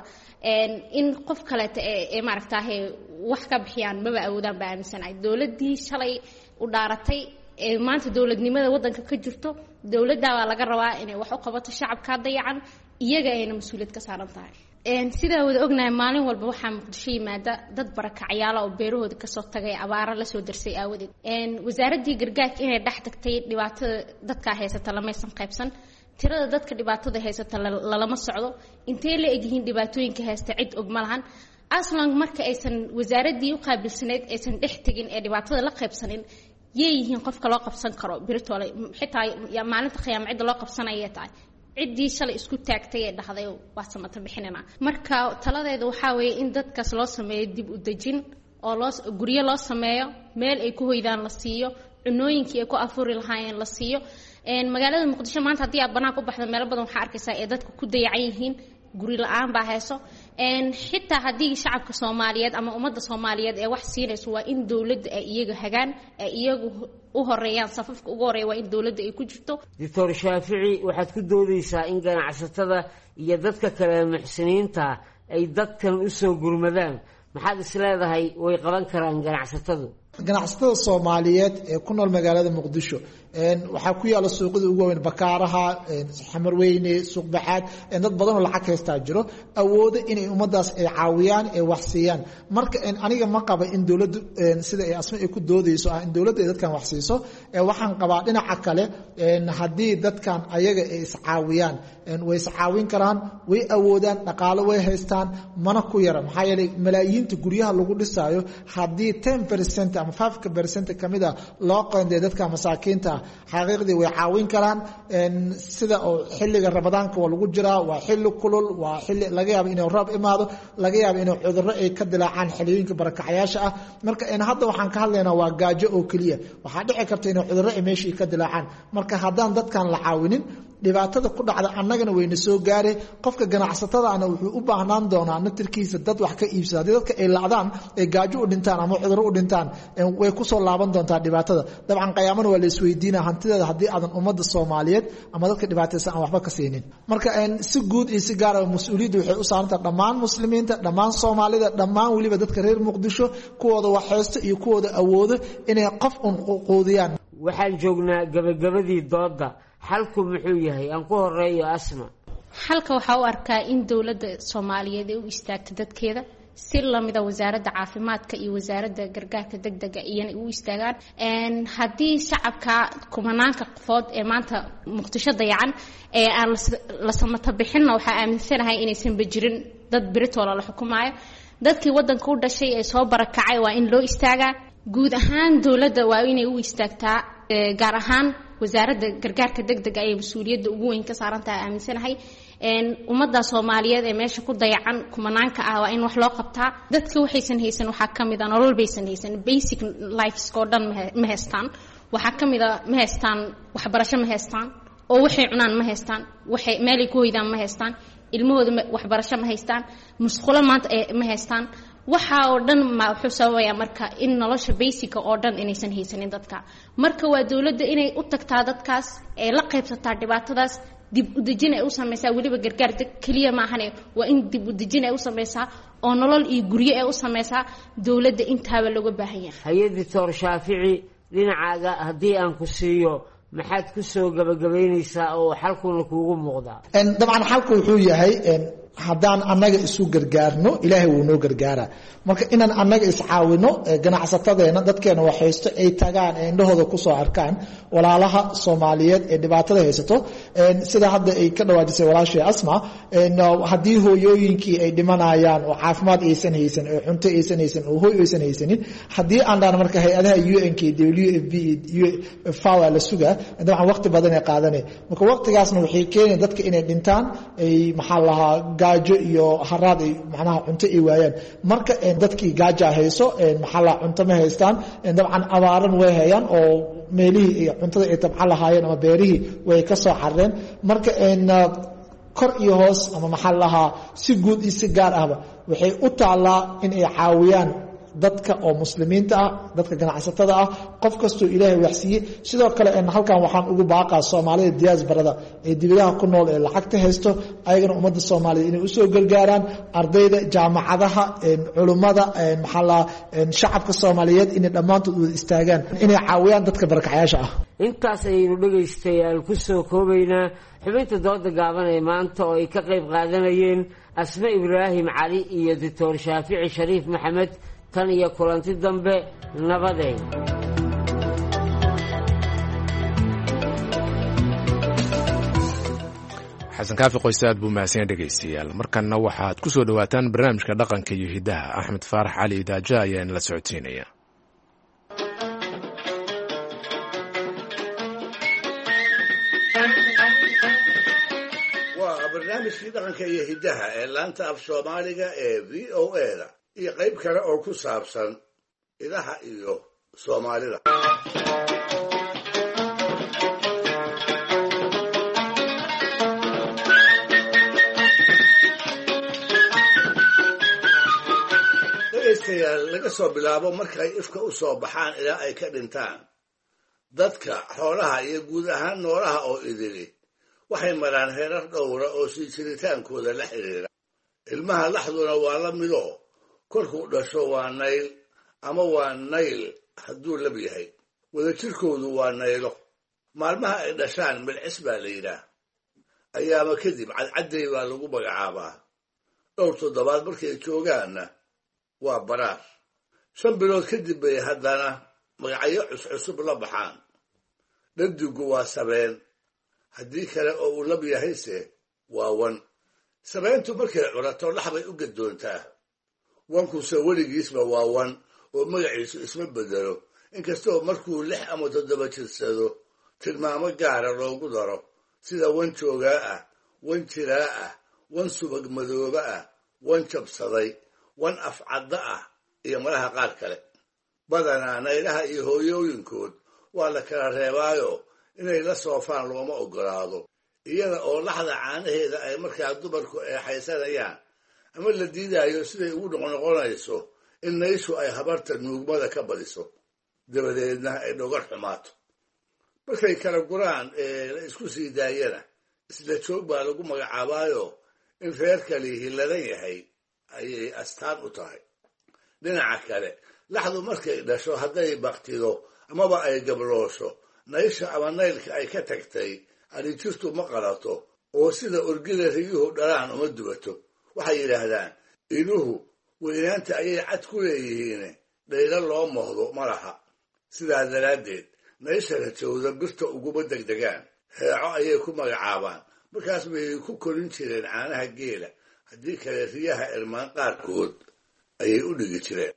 in qof kale ee maaragtaahay wax ka bixiyaan maba awoodaan baa aaminsanahay dawladii shalay u dhaaratay maanta dawladnimada wadanka ka jirto dawladda waa laga rabaa inay wax u qabato shacabka dayacan iyaga ayna mas'uuliyad ka saaran tahay sida wada ognahay maalin walba waxaa Muqdisho yimaada dad barakacayaal oo beerahooda ka soo tagay abaara la soo darsay aawadeed wasaaradii gargaarka inay dhex tagtay dhibaatada dadka haysata lamaysan qaybsan tirada dadka dhibaatada haysata lama socdo intee la egyihiin dhibaatooyinka haysta cid og ma lahan aslan marka aysan wasaaradii u qaabilsaneed aysan dhex tagin ee dhibaatada la qaybsanin yeeyihiin qofka loo qabsan karo biritoole xitaa maalinta qiyaamada cid loo qabsanaya tahay ciddii shalay isku taagtay ee dhaxday waa samata bixinana marka taladeeda waxa weeye in dadkaas loo sameeyo dib u dejin oo guryo loo sameeyo meel ay ku hoydaan la siiyo cunooyinkii ay ku afuri lahaayeen la siiyo magaalada Muqdisho maanta hadii aad banaan ku baxdo meel badan waxa arkaysaa ee dadku ku dayacan yihiin guri la'aan baa hayso xitaa hadii shacabka Soomaaliyeed ama ummadda Soomaaliyeed ee wax siinayso waa in dawladda ay iyaga hagaan ay iyagu u horeeyaan safafka ugu horeeya waa in dawladda ay ku jirto Dr. Shaafici waxaad ku doodaysaa in ganacsatada iyo dadka kale muxsiniinta ay dadkan u soo gurmadaan maxaad isleedahay way qaban karaan ganacsatada Soomaaliyeed ee ku nool magaalada Muqdisho waxaa ku yaala suuqyada ugu weyn Bakaaraha Xamarweyne suuq baxaad dad badan oo lacag haysta jiro awoodo inay ummadaas ay caawiyaan ee wax siiyaan marka aniga ma qaba in dawladdu sida ay asma ay ku doodayso in dawladdu ay dadkan wax siiso waxaan qabaa dhinaca kale hadii dadkan ayaga ay is caawiyaan way is caawin karaan way awoodaan dhaqaale way haystaan mana ku yara maxaa yeelay malaayiinta guryaha lagu dhisaayo hadii 10% ama 5% kamida loo qoonday dadka masaakiinta xaqiiqdii way caawin karaan sida oo xilliga Ramadaanka waa lagu jiraa waa xilli kulul waa xilli laga yaabo inuu roob imaado laga yaabo inuu cudurro ay ka dilaacaan xilliyinka barakacayaasha ah marka hadda waxaan ka hadlaynaa waa gaajo oo kaliya waxa dhici karta inuu cudurro ay meeshii ka dilaacaan marka haddaan dadkan la caawinin dhibaatada ku dhacda annagana wayna soo gaaray qofka ganacsatada ana wuxuu u baahnaan doonaa natirkiisa dad wax ka iibsada dadka ay laacdaan ay gaajo u dhintaan ama cudurro u dhintaan way ku soo laaban doontaa dhibaatada dabcan qiyaamana waa la isweydiinaa hantideeda haddii aadan ummadda Soomaaliyeed ama dadka dhibaataysan aan waxba ka siinin marka si guud iyo si gaar ah mas'uuliyaddu waxay u saarantaa dhammaan muslimiinta dhammaan Soomaalida dhammaan waliba dadka reer Muqdisho kuwooda wax haysto iyo kuwooda awoodo inay qof quudiyaan waxaan joognaa gabagabadii dooda xalku muxuu yahay aan ku horeeyo asma xalka waxa uu arkaa in dawladda Soomaaliyeed ay u istaagto dadkeeda si lamida wasaaradda caafimaadka iyo wasaaradda gargaarka degdega iyana u istaagaan haddii shacabka kumanaanka qofood ee maanta muqdisho dayacan ee aan la samata bixinna waxaa aaminsanahay inaysanba jirin dad beritoola la xukumaayo dadkii waddanka u dhashay ee soo barakacay waa in loo istaagaa guud ahaan dowladda waa inay u istaagtaa gaar ahaan wasaaradda gargaarka degdega ayay mas-uuliyadda ugu weyn ka saaran tahay aaminsanahay ummadda Soomaaliyeed ee meesha ku dayacan kumanaanka ah waa in wax loo qabtaa dadka waxaysan haysan waxa kamid ah nolol baysan haysan basic life soo dhan ma haystaan waxa kamid ah ma haystaan waxbarasho ma haystaan oo waxay cunaan ma haystaan waxay meel ay ku hoydaan ma haystaan ilmahooda waxbarasho ma haystaan musqulo maanta ma haystaan waxa oo dhan ma wuxuu sababayaa marka in nolosha basic oo dhan inaysan haysanin dadka marka waa dawladda inay u tagtaa dadkaas ee la qaybsataa dhibaatadaas dib u dejin ay u sameeysaa waliba gargaar kaliya ma ahane waa in dib u dejin ay u sameeysaa oo nolol iyo guryo ay u sameeysaa dawladda intaaba looga baahan yahay hay'adda Dr. Shaafici dhinacaaga haddii aan ku siiyo maxaad ku soo gabagabeynaysaa oo xalkuna kuugu muuqdaa dabcan xalku wuxuu yahay haddaan annaga isu gargaarno ilaahay wuu noo gargaaraa marka inaan annaga iscaawino ganacsatadeena dadkeena wax haysto ay tagaan indhahooda kusoo arkaan walaalaha Soomaaliyeed ee dhibaatada haysato sida hadda ay ka dhawaajisay walaashii Asma haddii hooyooyinkii ay dhimanayaan oo caafimaad aysan haysan oo cunto aysan haysan oo hooy aysan haysanin haddii aan dhaan marka hay'adaha UNK WFP FAO la sugaa dabcan waqti badan ay qaadanay marka waqtigaasna waxay keenayaan dadka inay dhintaan ay maxaa lahaa gaajo iyo haraad ay macnaha cunto ay waayaan marka dadkii gaajo hayso maxaa la cunto ma haystaan dabcan abaaran way hayaan oo meelihii cuntada ay tabcan lahaayeen ama beerihii way ka soo xarreen marka kor iyo hoos ama maxaa lahaa si guud iyo si gaar ahba waxay u taalaa in ay caawiyaan dadka oo muslimiinta ah dadka ganacsatada ah qof kasto ilaahay waxsiiyay sidoo kale halkan waxaan ugu baaqaa Soomaalida diasporada ee dibadaha ku nool ee lacagta haysto ayagana ummadda Soomaaliyeed inay u soo gargaaraan ardayda jaamacadaha culimada maxalla shacabka Soomaaliyeed inay dhamaantood u istaagaan inay caawiyaan dadka barakacayaasha ah intaas aynu dhageystayaal ku soo koobaynaa xubinta dooda gaaban ee maanta oo ay ka qayb qaadanayeen Asma Ibraahim Cali iyo Dr. Shaafici Shariif Maxamed tan iyo kulanti dambe nabadeed xasan kaafi qoysaad buu mahadsan dhegeystayaal markanna waxaad ku soo dhawaataan barnaamijka dhaqanka iyo hidaha Axmed Faarax Cali Daaja ayaa la socodsiinaya waa barnaamijkii dhaqanka iyo hidaha ee laanta af Soomaaliga ee VOA-da iyo qayb kale oo ku saabsan idaha iyo Soomaalida dhegeystayaal laga soo bilaabo marka ay ifka u soo baxaan ilaa ay ka dhintaan dadka xoolaha iyo guud ahaan noolaha oo idili waxay maraan heerar dhowra oo sii jiritaankooda la xiriira ilmaha laxduna waa la mido korkuu dhasho waa nayl ama waa nayl hadduu lab yahay wadajirkoodu waa naylo maalmaha ay dhashaan milcis baa la yidhaah ayaama kadib cadcadday baa lagu magacaabaa dhowr toddobaad markay joogaanna waa baraar 5 bilood kadib bay haddana magacyo cuscusub la baxaan dhadigu waa sabeen haddii kale oo uu lab yahayse waa wan sabeentu markay curato laxbay u gadoontaa wankuse weligiisba waa wan oo magaciisu isma bedelo inkastoo markuu 6 ama 7 jirsado tilmaamo gaara loogu daro sida wan joogaa ah wan jiraa ah wan subag madooba ah wan jabsaday wan afcadda ah iyo malaha qaar kale badanaa naylaha iyo hooyooyinkood waa la kala reebaayo inay la soofaan looma ogolaado iyada oo laxda caanaheeda ay markaa dumarku eexaysanayaan ama la diidayo siday ugu noqonayso in nayshu ay habarta nuugmada ka badiso dabadeedna ay dhogar xumaato markay kala guraan la isku sii daayana isla joog baa lagu magacaabaayo in reerkali hiladan yahay ayay astaan u tahay dhinaca kale laxdu markay dhasho hadday baktido amaba ay gabloosho naysha ama naylka ay ka tagtay adhijirtu ma qalato oo sida orgida riyuhu dhalaan uma dubato waxay yidhaahdaan inuhu weynaanta ayay cad ku leeyihiin dhaylo loo mohdo ma laha sidaa daraaddeed meesha rajowda birta uguma degdegaan heeco ayay ku magacaabaan markaas bay ku korin jireen caanaha geela haddii kale riyaha irmaan qaarkood ayay u dhigi jireen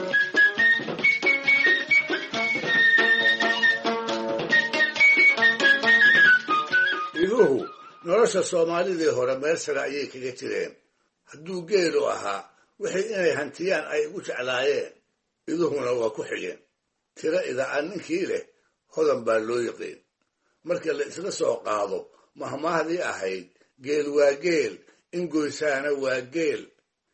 iduhu nolosha soomaalidii hore meel sare ayay kaga jireen hadduu geelu ahaa wixii inay hantiyaan ay ugu jeclaayeen iduhuna waa ku xigeen tiro ida-aan ninkii leh hodan baa loo yiqiin marka la isla soo qaado mahmaahdii ahayd geel waa geel ingoysaana waa geel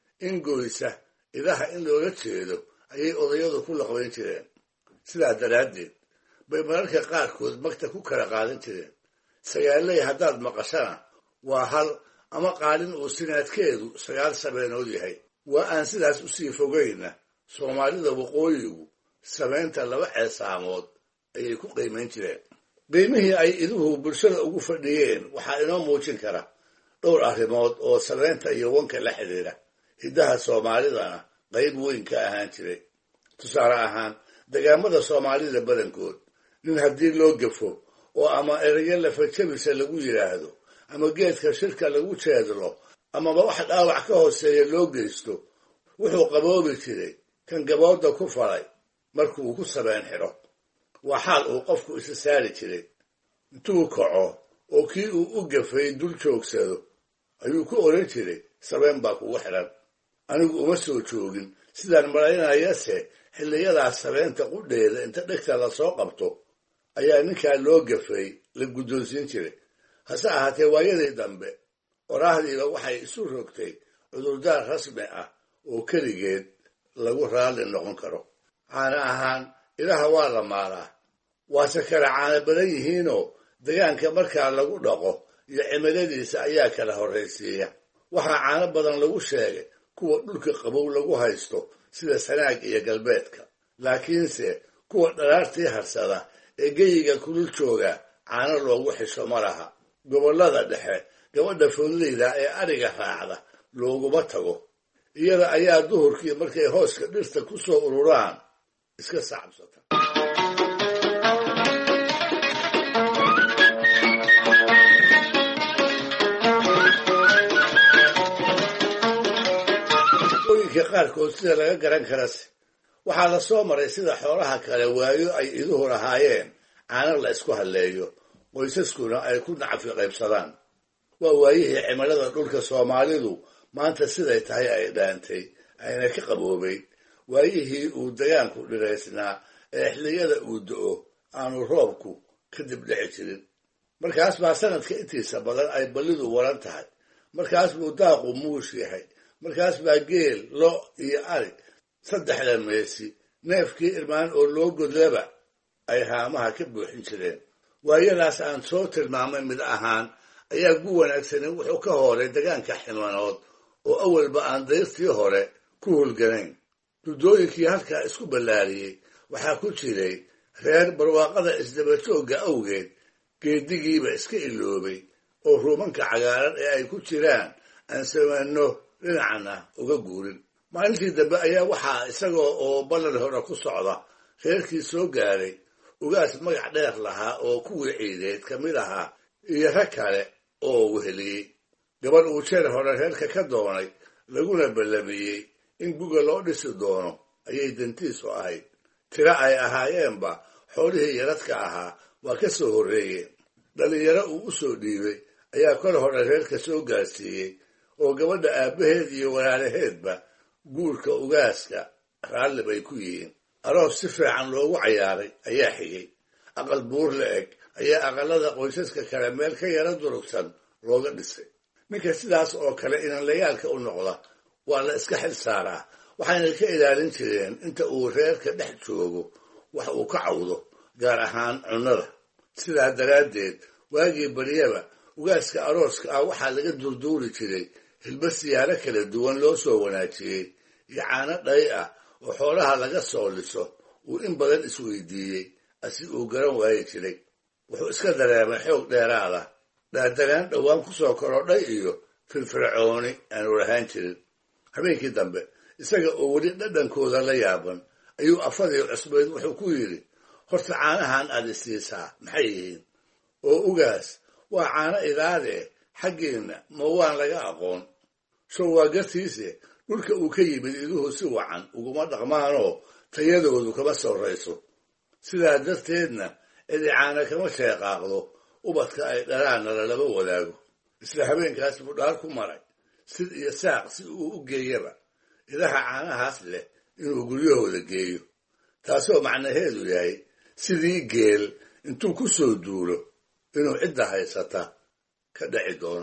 ingoysa idaha in loola jeedo ayay odayadu ku laqbayn jireen sidaa daraaddeed bay mararka qaarkood magta ku kala qaadan jireen sagaaley haddaad maqashana waa hal ama qaalin uu sinaadkeedu 9 sabeenood yahay waa aan sidaas u sii fogayna soomaalida waqooyigu sabeenta 2 ceesaamood ayay ku qiimayn jireen qiimihii ay iduhu bulshada ugu fadhiyeen waxaa inoo muujin kara dhowr arrimood oo sabeenta iyo wanka la xidhiidha hiddaha soomaalidana qayb weyn ka ahaan jiray tusaale ahaan degaamada soomaalida badankood nin haddii loo gafo oo ama erayo lafajabisa lagu yidhaahdo ama geedka shirka lagu jeedlo amaba wax dhaawac ka hooseeya loo geysto wuxuu qaboobi jiray kan gabooda ku falay markuu ku sabeen xidho waa xaal uu qofku isa saari jiray intuu kaco oo kii uu u gafay dul joogsado ayuu ku oran jiray sabeen baa kugu xidhan anigu uma soo joogin sidaan malaynayase xilliyadaas sabeenta qudheeda inta dhegta la soo qabto ayaa ninkaa loo gafay la guddoonsiin jiray hase ahaatee waayadii dambe oraahdiiba waxay isu rogtay cudurdaar rasmi ah oo keligeed lagu raalli noqon karo caana ahaan ilaha waa la maalaa waase kala caana badan yihiinoo degaanka markaa lagu dhaqo iyo cimiladiisa ayaa kala horraysiiya waxaa caano badan lagu sheegay kuwa dhulka qabow lagu haysto sida sanaag iyo galbeedka laakiinse kuwa dharaartii harsada ee geyiga kulul jooga caano loogu xisho ma laha gobollada dhexe gabadha foodleyda ee adhiga raacda looguma tago iyada ayaa duhurkii markay hooska dhirta ku soo ururaan iska sacabsata ooyinka qaarkood sida laga garan karase waxaa la soo maray sida xoolaha kale waayo ay iduhu lahaayeen caano la isku halleeyo qoysaskuna ay ku nacfi qaybsadaan waa waayihii cimilada dhulka soomaalidu maanta siday tahay ay dhaantay ayna ka qaboobay waayihii uu degaanku dhiraysnaa ee xilliyada uu do-o aanu roobku kadib dhici jirin markaas baa sanadka intiisa badan ay ballidu waran tahay markaas buu daaqu muush yahay markaas baa geel lo iyo ari 3 meesi neefkii irmaan oo loo godlaba ay haamaha ka buuxin jireen waayadaas aan soo tilmaamay mid ahaan ayaa gu wanaagsanin wuxuu ka hooray degaanka ximanood oo awalba aan dayrtii hore ku hulganayn duddooyinkii halkaa isku ballaariyey waxaa ku jiray reer barwaaqada isdabajoogga awgeed geedigiiba iska iloobay oo ruumanka cagaaran ee ay ku jiraan aan samanno dhinacna uga guurin maalintii dambe ayaa waxaa isagoo oo ballan hore ku socda reerkii soo gaaray ugaas magac dheer lahaa oo kuwii ciideed ka mid ahaa iyo rag kale oo weheliyey gabadh uu jeer hore reerka ka doonay laguna ballamiyey in guga loo dhisi doono ayay dantiisu ahayd tiro ay ahaayeenba xoolihii yaradka ahaa waa ka soo horreeyeen dhallinyaro uu u soo dhiibay ayaa kor hore reerka soo gaarsiiyey oo gabadha aabbaheed iyo walaalaheedba guurka ugaaska raalli bay ku yihiin aroos si fiican loogu cayaaray ayaa xigay aqal buur la eg ayaa aqalada qoysaska kale meel ka yara durugsan looga dhisay ninka sidaas oo kale inanlayaalka u noqda waa la iska xil saaraa waxayna ka ilaalin jireen inta uu reerka dhex joogo wax uu ka cawdo gaar ahaan cunnada sidaa daraaddeed waagii baryaba ugaaska arooska ah waxaa laga durduuri jiray hilba siyaaro kala duwan loo soo wanaajiyey iyo caano dhay ah oo xoolaha laga soo liso uu in badan isweydiiyey asi uu garan waayi jiray wuxuu iska dareemay xoog dheeraada dhaadagaan dhowaan ku soo korodhay iyo firfircooni aanu lahaan jirin habeenkii dambe isaga oo weli dhadhankooda la yaaban ayuu afadii cusbeed wuxuu ku yidhi horta caanahan aad isiisaa maxay yihiin oo ugaas waa caano idaadee xaggiinna ma waan laga aqoon show waa gartiise dhulka uu ka yimid iduhu si wacan uguma dhaqmaanoo tayadoodu kama sorrayso sidaa darteedna cidi caana kama sheeqaaqdo ubadka ay dhalaanna lalaba wadaago isla habeenkaas buu dhaar ku maray sid iyo saaq si uu u geeyaba idaha caanahaas leh inuu guryahooda geeyo taasoo macnaheedu yahay sidii geel intuu ku soo duulo inuu cidda haysata ka dhaci doono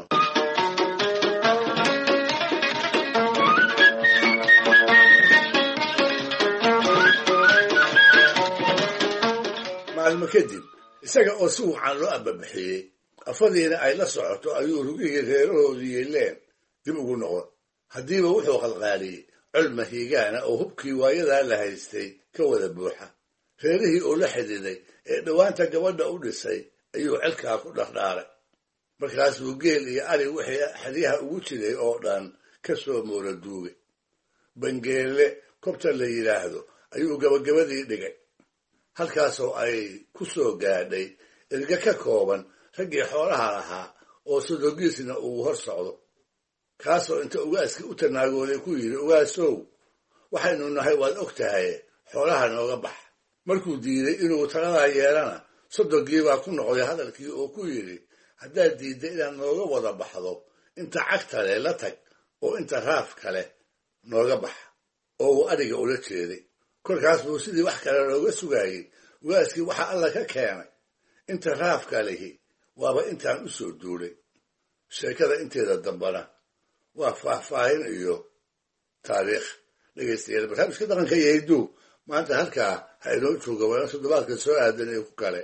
maalmo kadib isaga oo si wacan loo ababixiyey afadiina ay la socoto ayuu rugihii reerahoodii yeeleen dib ugu noqon haddiiba wuxuu qalqaaliyey col mahiigaana oo hubkii waayadaa la haystay ka wada buuxa reerihii oo la xididay ee dhowaanta gabadha u dhisay ayuu celkaa ku dhardhaaray markaasuu geel iyo ari wixii xeryaha ugu jiray oo dhan ka soo moola duugay bangeelle kobta la yidhaahdo ayuu gabagabadii dhigay halkaasoo ay ku soo gaadhay erga ka kooban raggii xoolaha lahaa oo sodogiisna uu hor socdo kaasoo inta ugaaskii u tanaagooday ku yidhi ugaasow waxaynu nahay waad og tahay xoolaha nooga bax markuu diiday inuu taladaa yeelana sodogii baa ku noqday hadalkii oo ku yidhi haddaad diidda inaad nooga wada baxdo inta cagta leh la tag oo inta raaf kale nooga bax oo uu adhiga ula jeeday kolkaas buu sidii wax kale looga sugaayey ugaaskii waxa alla ka keenay inta raafka lihi waaba intaan u soo duulay sheekada inteeda dambana waa faahfaahin iyo taariikh dhegaystayaal barnaamijka dhaqanka iyo hidduu maanta halkaa ha inoo jooga waana toddobaadka soo aadan ee ku kale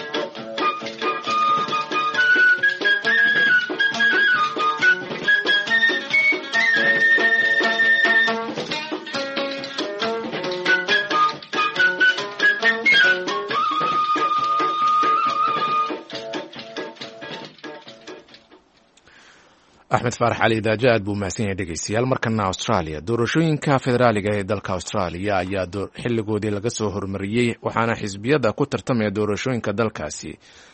axmed faarax cali daaja aad buu mahadsan yahay dhegeystayaal markana australia doorashooyinka federaaliga ee dalka australia ayaa xilligoodii laga soo hormariyey waxaana xisbiyada ku tartamaya doorashooyinka dalkaasi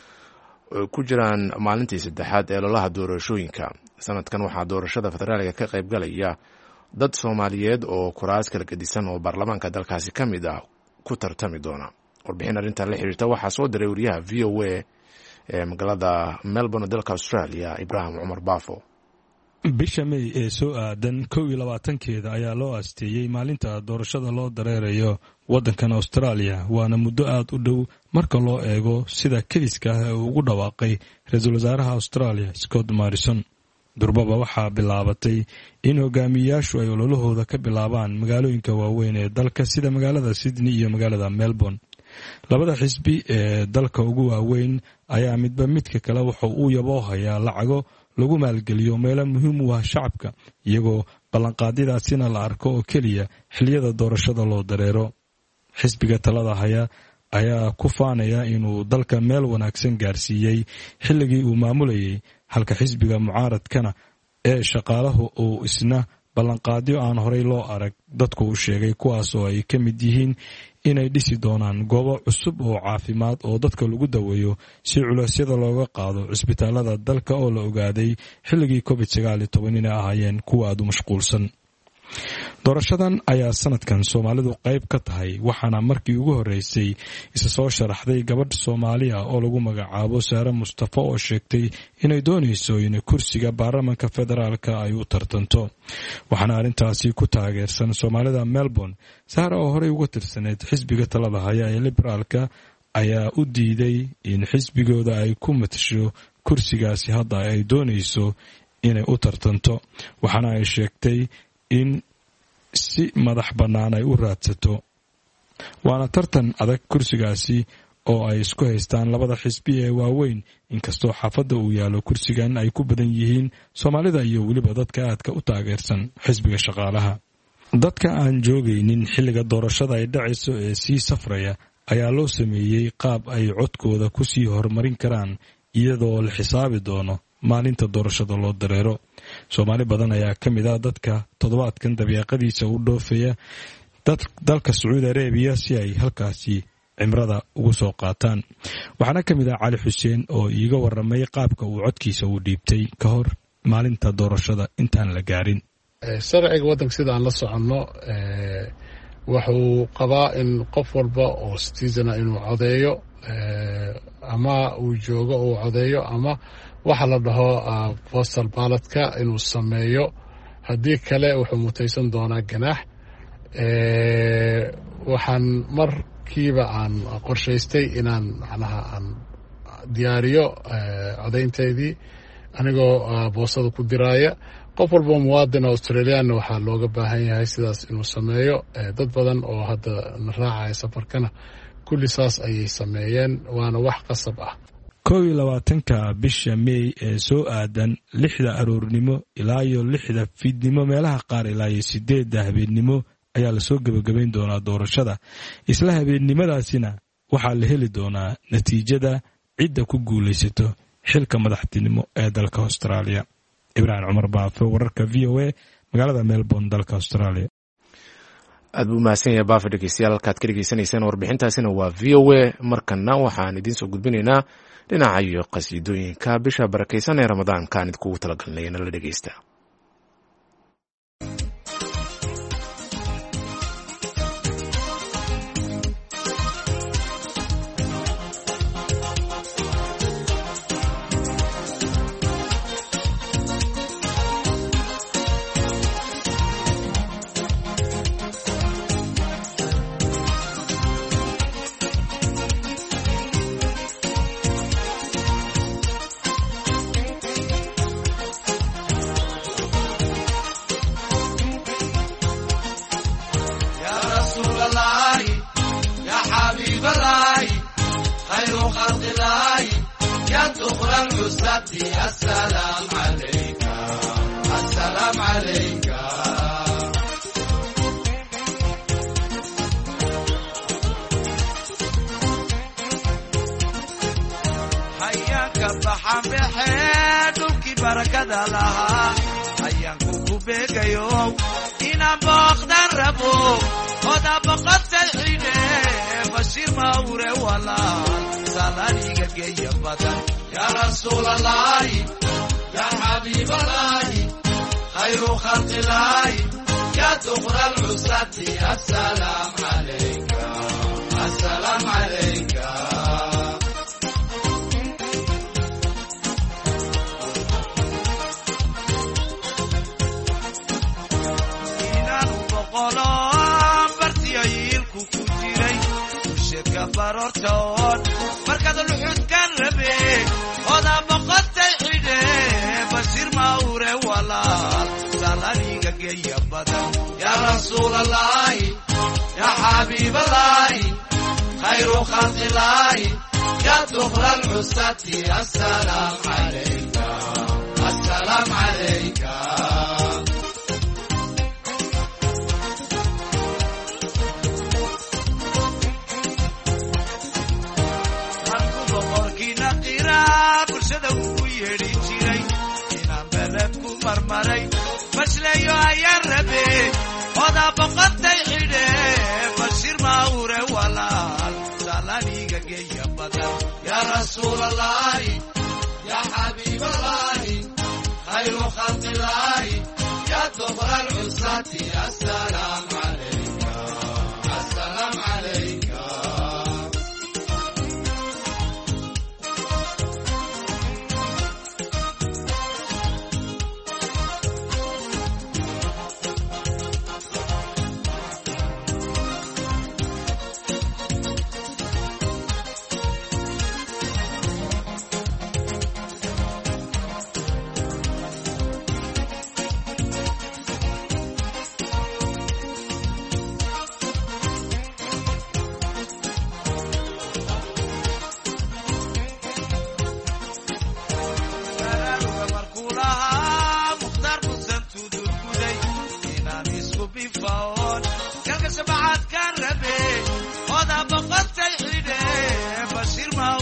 ku jiraan maalintii saddexaad ee lolaha doorashooyinka sanadkan waxaa doorashada federaaliga ka qaybgalaya dad soomaaliyeed oo kuraas kala gedisan oo baarlamaanka dalkaasi ka mid ah ku tartami doona warbixin arrintan la xiriirta waxaa soo diray wariyaha v o a ee magaalada melbourne dalka australia ibraahim cumar baafo bisha May ee soo aadan 22keeda ayaa loo aasteeyey maalinta doorashada loo dareerayo waddankan Australia waana muddo aad u dhow marka loo eego sida kediska ah uu ugu dhawaaqay ra'iisul wasaaraha Australia Scott Morrison durbaba waxaa bilaabatay in hogaamiyayaashu ay ololahooda ka bilaabaan magaalooyinka waaweyn ee dalka sida magaalada Sydney iyo magaalada Melbourne labada xisbi ee dalka ugu waaweyn ayaa midba midka kale waxa uu yaboohayaa lacago lagu maalgeliyo meelo muhiim u ah shacabka iyagoo ballanqaadyadaasina la arko oo keliya xilliyada doorashada loo dareero xisbiga talada haya ayaa ku faanaya inuu dalka meel wanaagsan gaarsiiyey xilligii uu maamulayay halka xisbiga mucaaradkana ee shaqaalahu uu isna ballanqaadyo aan horey loo arag dadku u sheegay kuwaas oo ay ka mid yihiin inay dhisi doonaan goobo cusub oo caafimaad oo dadka lagu daweeyo si culeysyada looga qaado cisbitaalada dalka oo la ogaaday xilligii COVID-19 inay ahaayeen kuwa aad u mashquulsan doorashadan ayaa sanadkan Soomaalidu qayb ka tahay waxaana markii ugu horeysay isa soo sharaxday gabadh Soomaaliya oo lagu magacaabo Saara Mustafa oo sheegtay inay doonayso in kursiga baarlamaanka federaalka ay u tartanto waxaana arintaasi ku taageersan Soomaalida Melbourne Saara oo horey uga tirsaneyd xisbiga talada haya ee liberaalka ayaa u diiday in xisbigooda ay ku matasho kursigaasi hadda ay doonayso inay u tartanto waxaana ay sheegtay in si madax bannaan ay u raadsato waana tartan adag kursigaasi oo ay isku haystaan labada xisbi ee waaweyn inkastoo xaafadda uu yaalo kursigan ay ku badan yihiin Soomaalida iyo weliba dadka aadka u taageersan xisbiga shaqaalaha dadka aan joogaynin xilliga doorashada ay dhacayso ee sii safraya ayaa loo sameeyey qaab ay codkooda ku sii horumarin karaan iyadoo la xisaabi doono maalinta doorashada loo dareero soomaali badan ayaa ka mid ah dadka toddobaadkan dabiiqadiisa u dhoofaya dalka sacuudi arabiya si ay halkaasi cimrada ugu soo qaataan. waxaana ka mid ah cali xuseen oo iiga waramay qaabka uu codkiisa u dhiibtay ka hor maalinta doorashada intaan la gaarin. sharciga waddanka sida aan la soconno wuxuu qabaa in qof walba oo citizena inuu codeeyo ama uu joogo uu codeeyo ama waxa la dhaho postal ballotka inuu sameeyo. haddii kale wuxuu mutaysan doonaa ganaax. waxaan markiiba aan qorshaystay inaan macnaha aan diyaariyo codaynteydii anigoo boosada ku diraaya. qof walba muwaadin australiyaanna waxaa looga baahan yahay sidaas inuu sameeyo. dad badan oo hadda na raacaya safarkana kulli saas ayay sameeyeen, waana wax qasab ah. 21 bisha May ee soo aadan 6 aroornimo ilaa iyo 6 fiidnimo, meelaha qaar ilaa iyo 8 habeenimo ayaa la soo gabagabayn doonaa doorashada. isla habeennimadaasina waxaa la heli doonaa natiijada cidda ku guulaysato xilka madaxtinimo ee dalka Australia. Ibrahim Cumar Baafe, wararka VOA, magaalada Melbourne, dalka Australia. aad buu mahadsan yahay Baafe. dhegeystayaal halkaad ka dhegeysanaysaan warbixintaasina waa VOA. markana waxaan idiin soo gudbinaynaa dhinaca iyo qasiidooyinka bisha barakaysan ee ramadaanka aan idinkugu talagalnay nala dhegeysta. السلام عليك السلام عليك حياك بحمد بركة لها حياك بك يوم إن بقدر ربو خدا بقت الحين بشير موري ولا سالاري جاي بدن يا رسول الله يا حبيب الله خير خلق الله يا دخر العساة السلام عليك السلام عليك برورتون مركز الوحود كان ربي هذا بقت الحين بصير موري ولا سالاني جاي بدن يا رسول الله يا حبيب الله خير خلق الله يا دخل العساة السلام عليك السلام عليك مسليو يا ربي هذا بقت الحين بشير موري ولا سالاني جاي بدن يا رسول الله يا حبيب الله خير خلق الله يا دخل العساة السلام عليك السلام عليك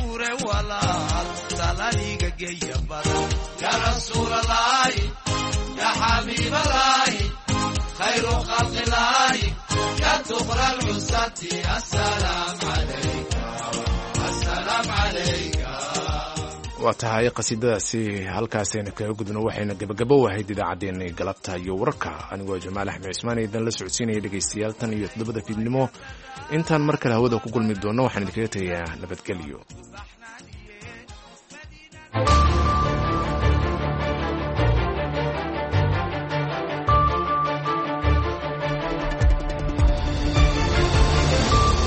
يا رسول الله حبيب الله خير خلق الله يا تقرى العساة السلام عليك السلام عليك. waa tahay qasiidadaasi halkaasayna kaga gudno waxayna gabagabo wahayd idaacaddeenii galabta iyo wararka anigoo jamaal axmed cismaan idan la socodsiinaya dhegaystayaal tan iyo 7 fiidnimo intaan mar kale hawada ku kulmi doonno waxaan idinkaga tegayaa nabadgelyo.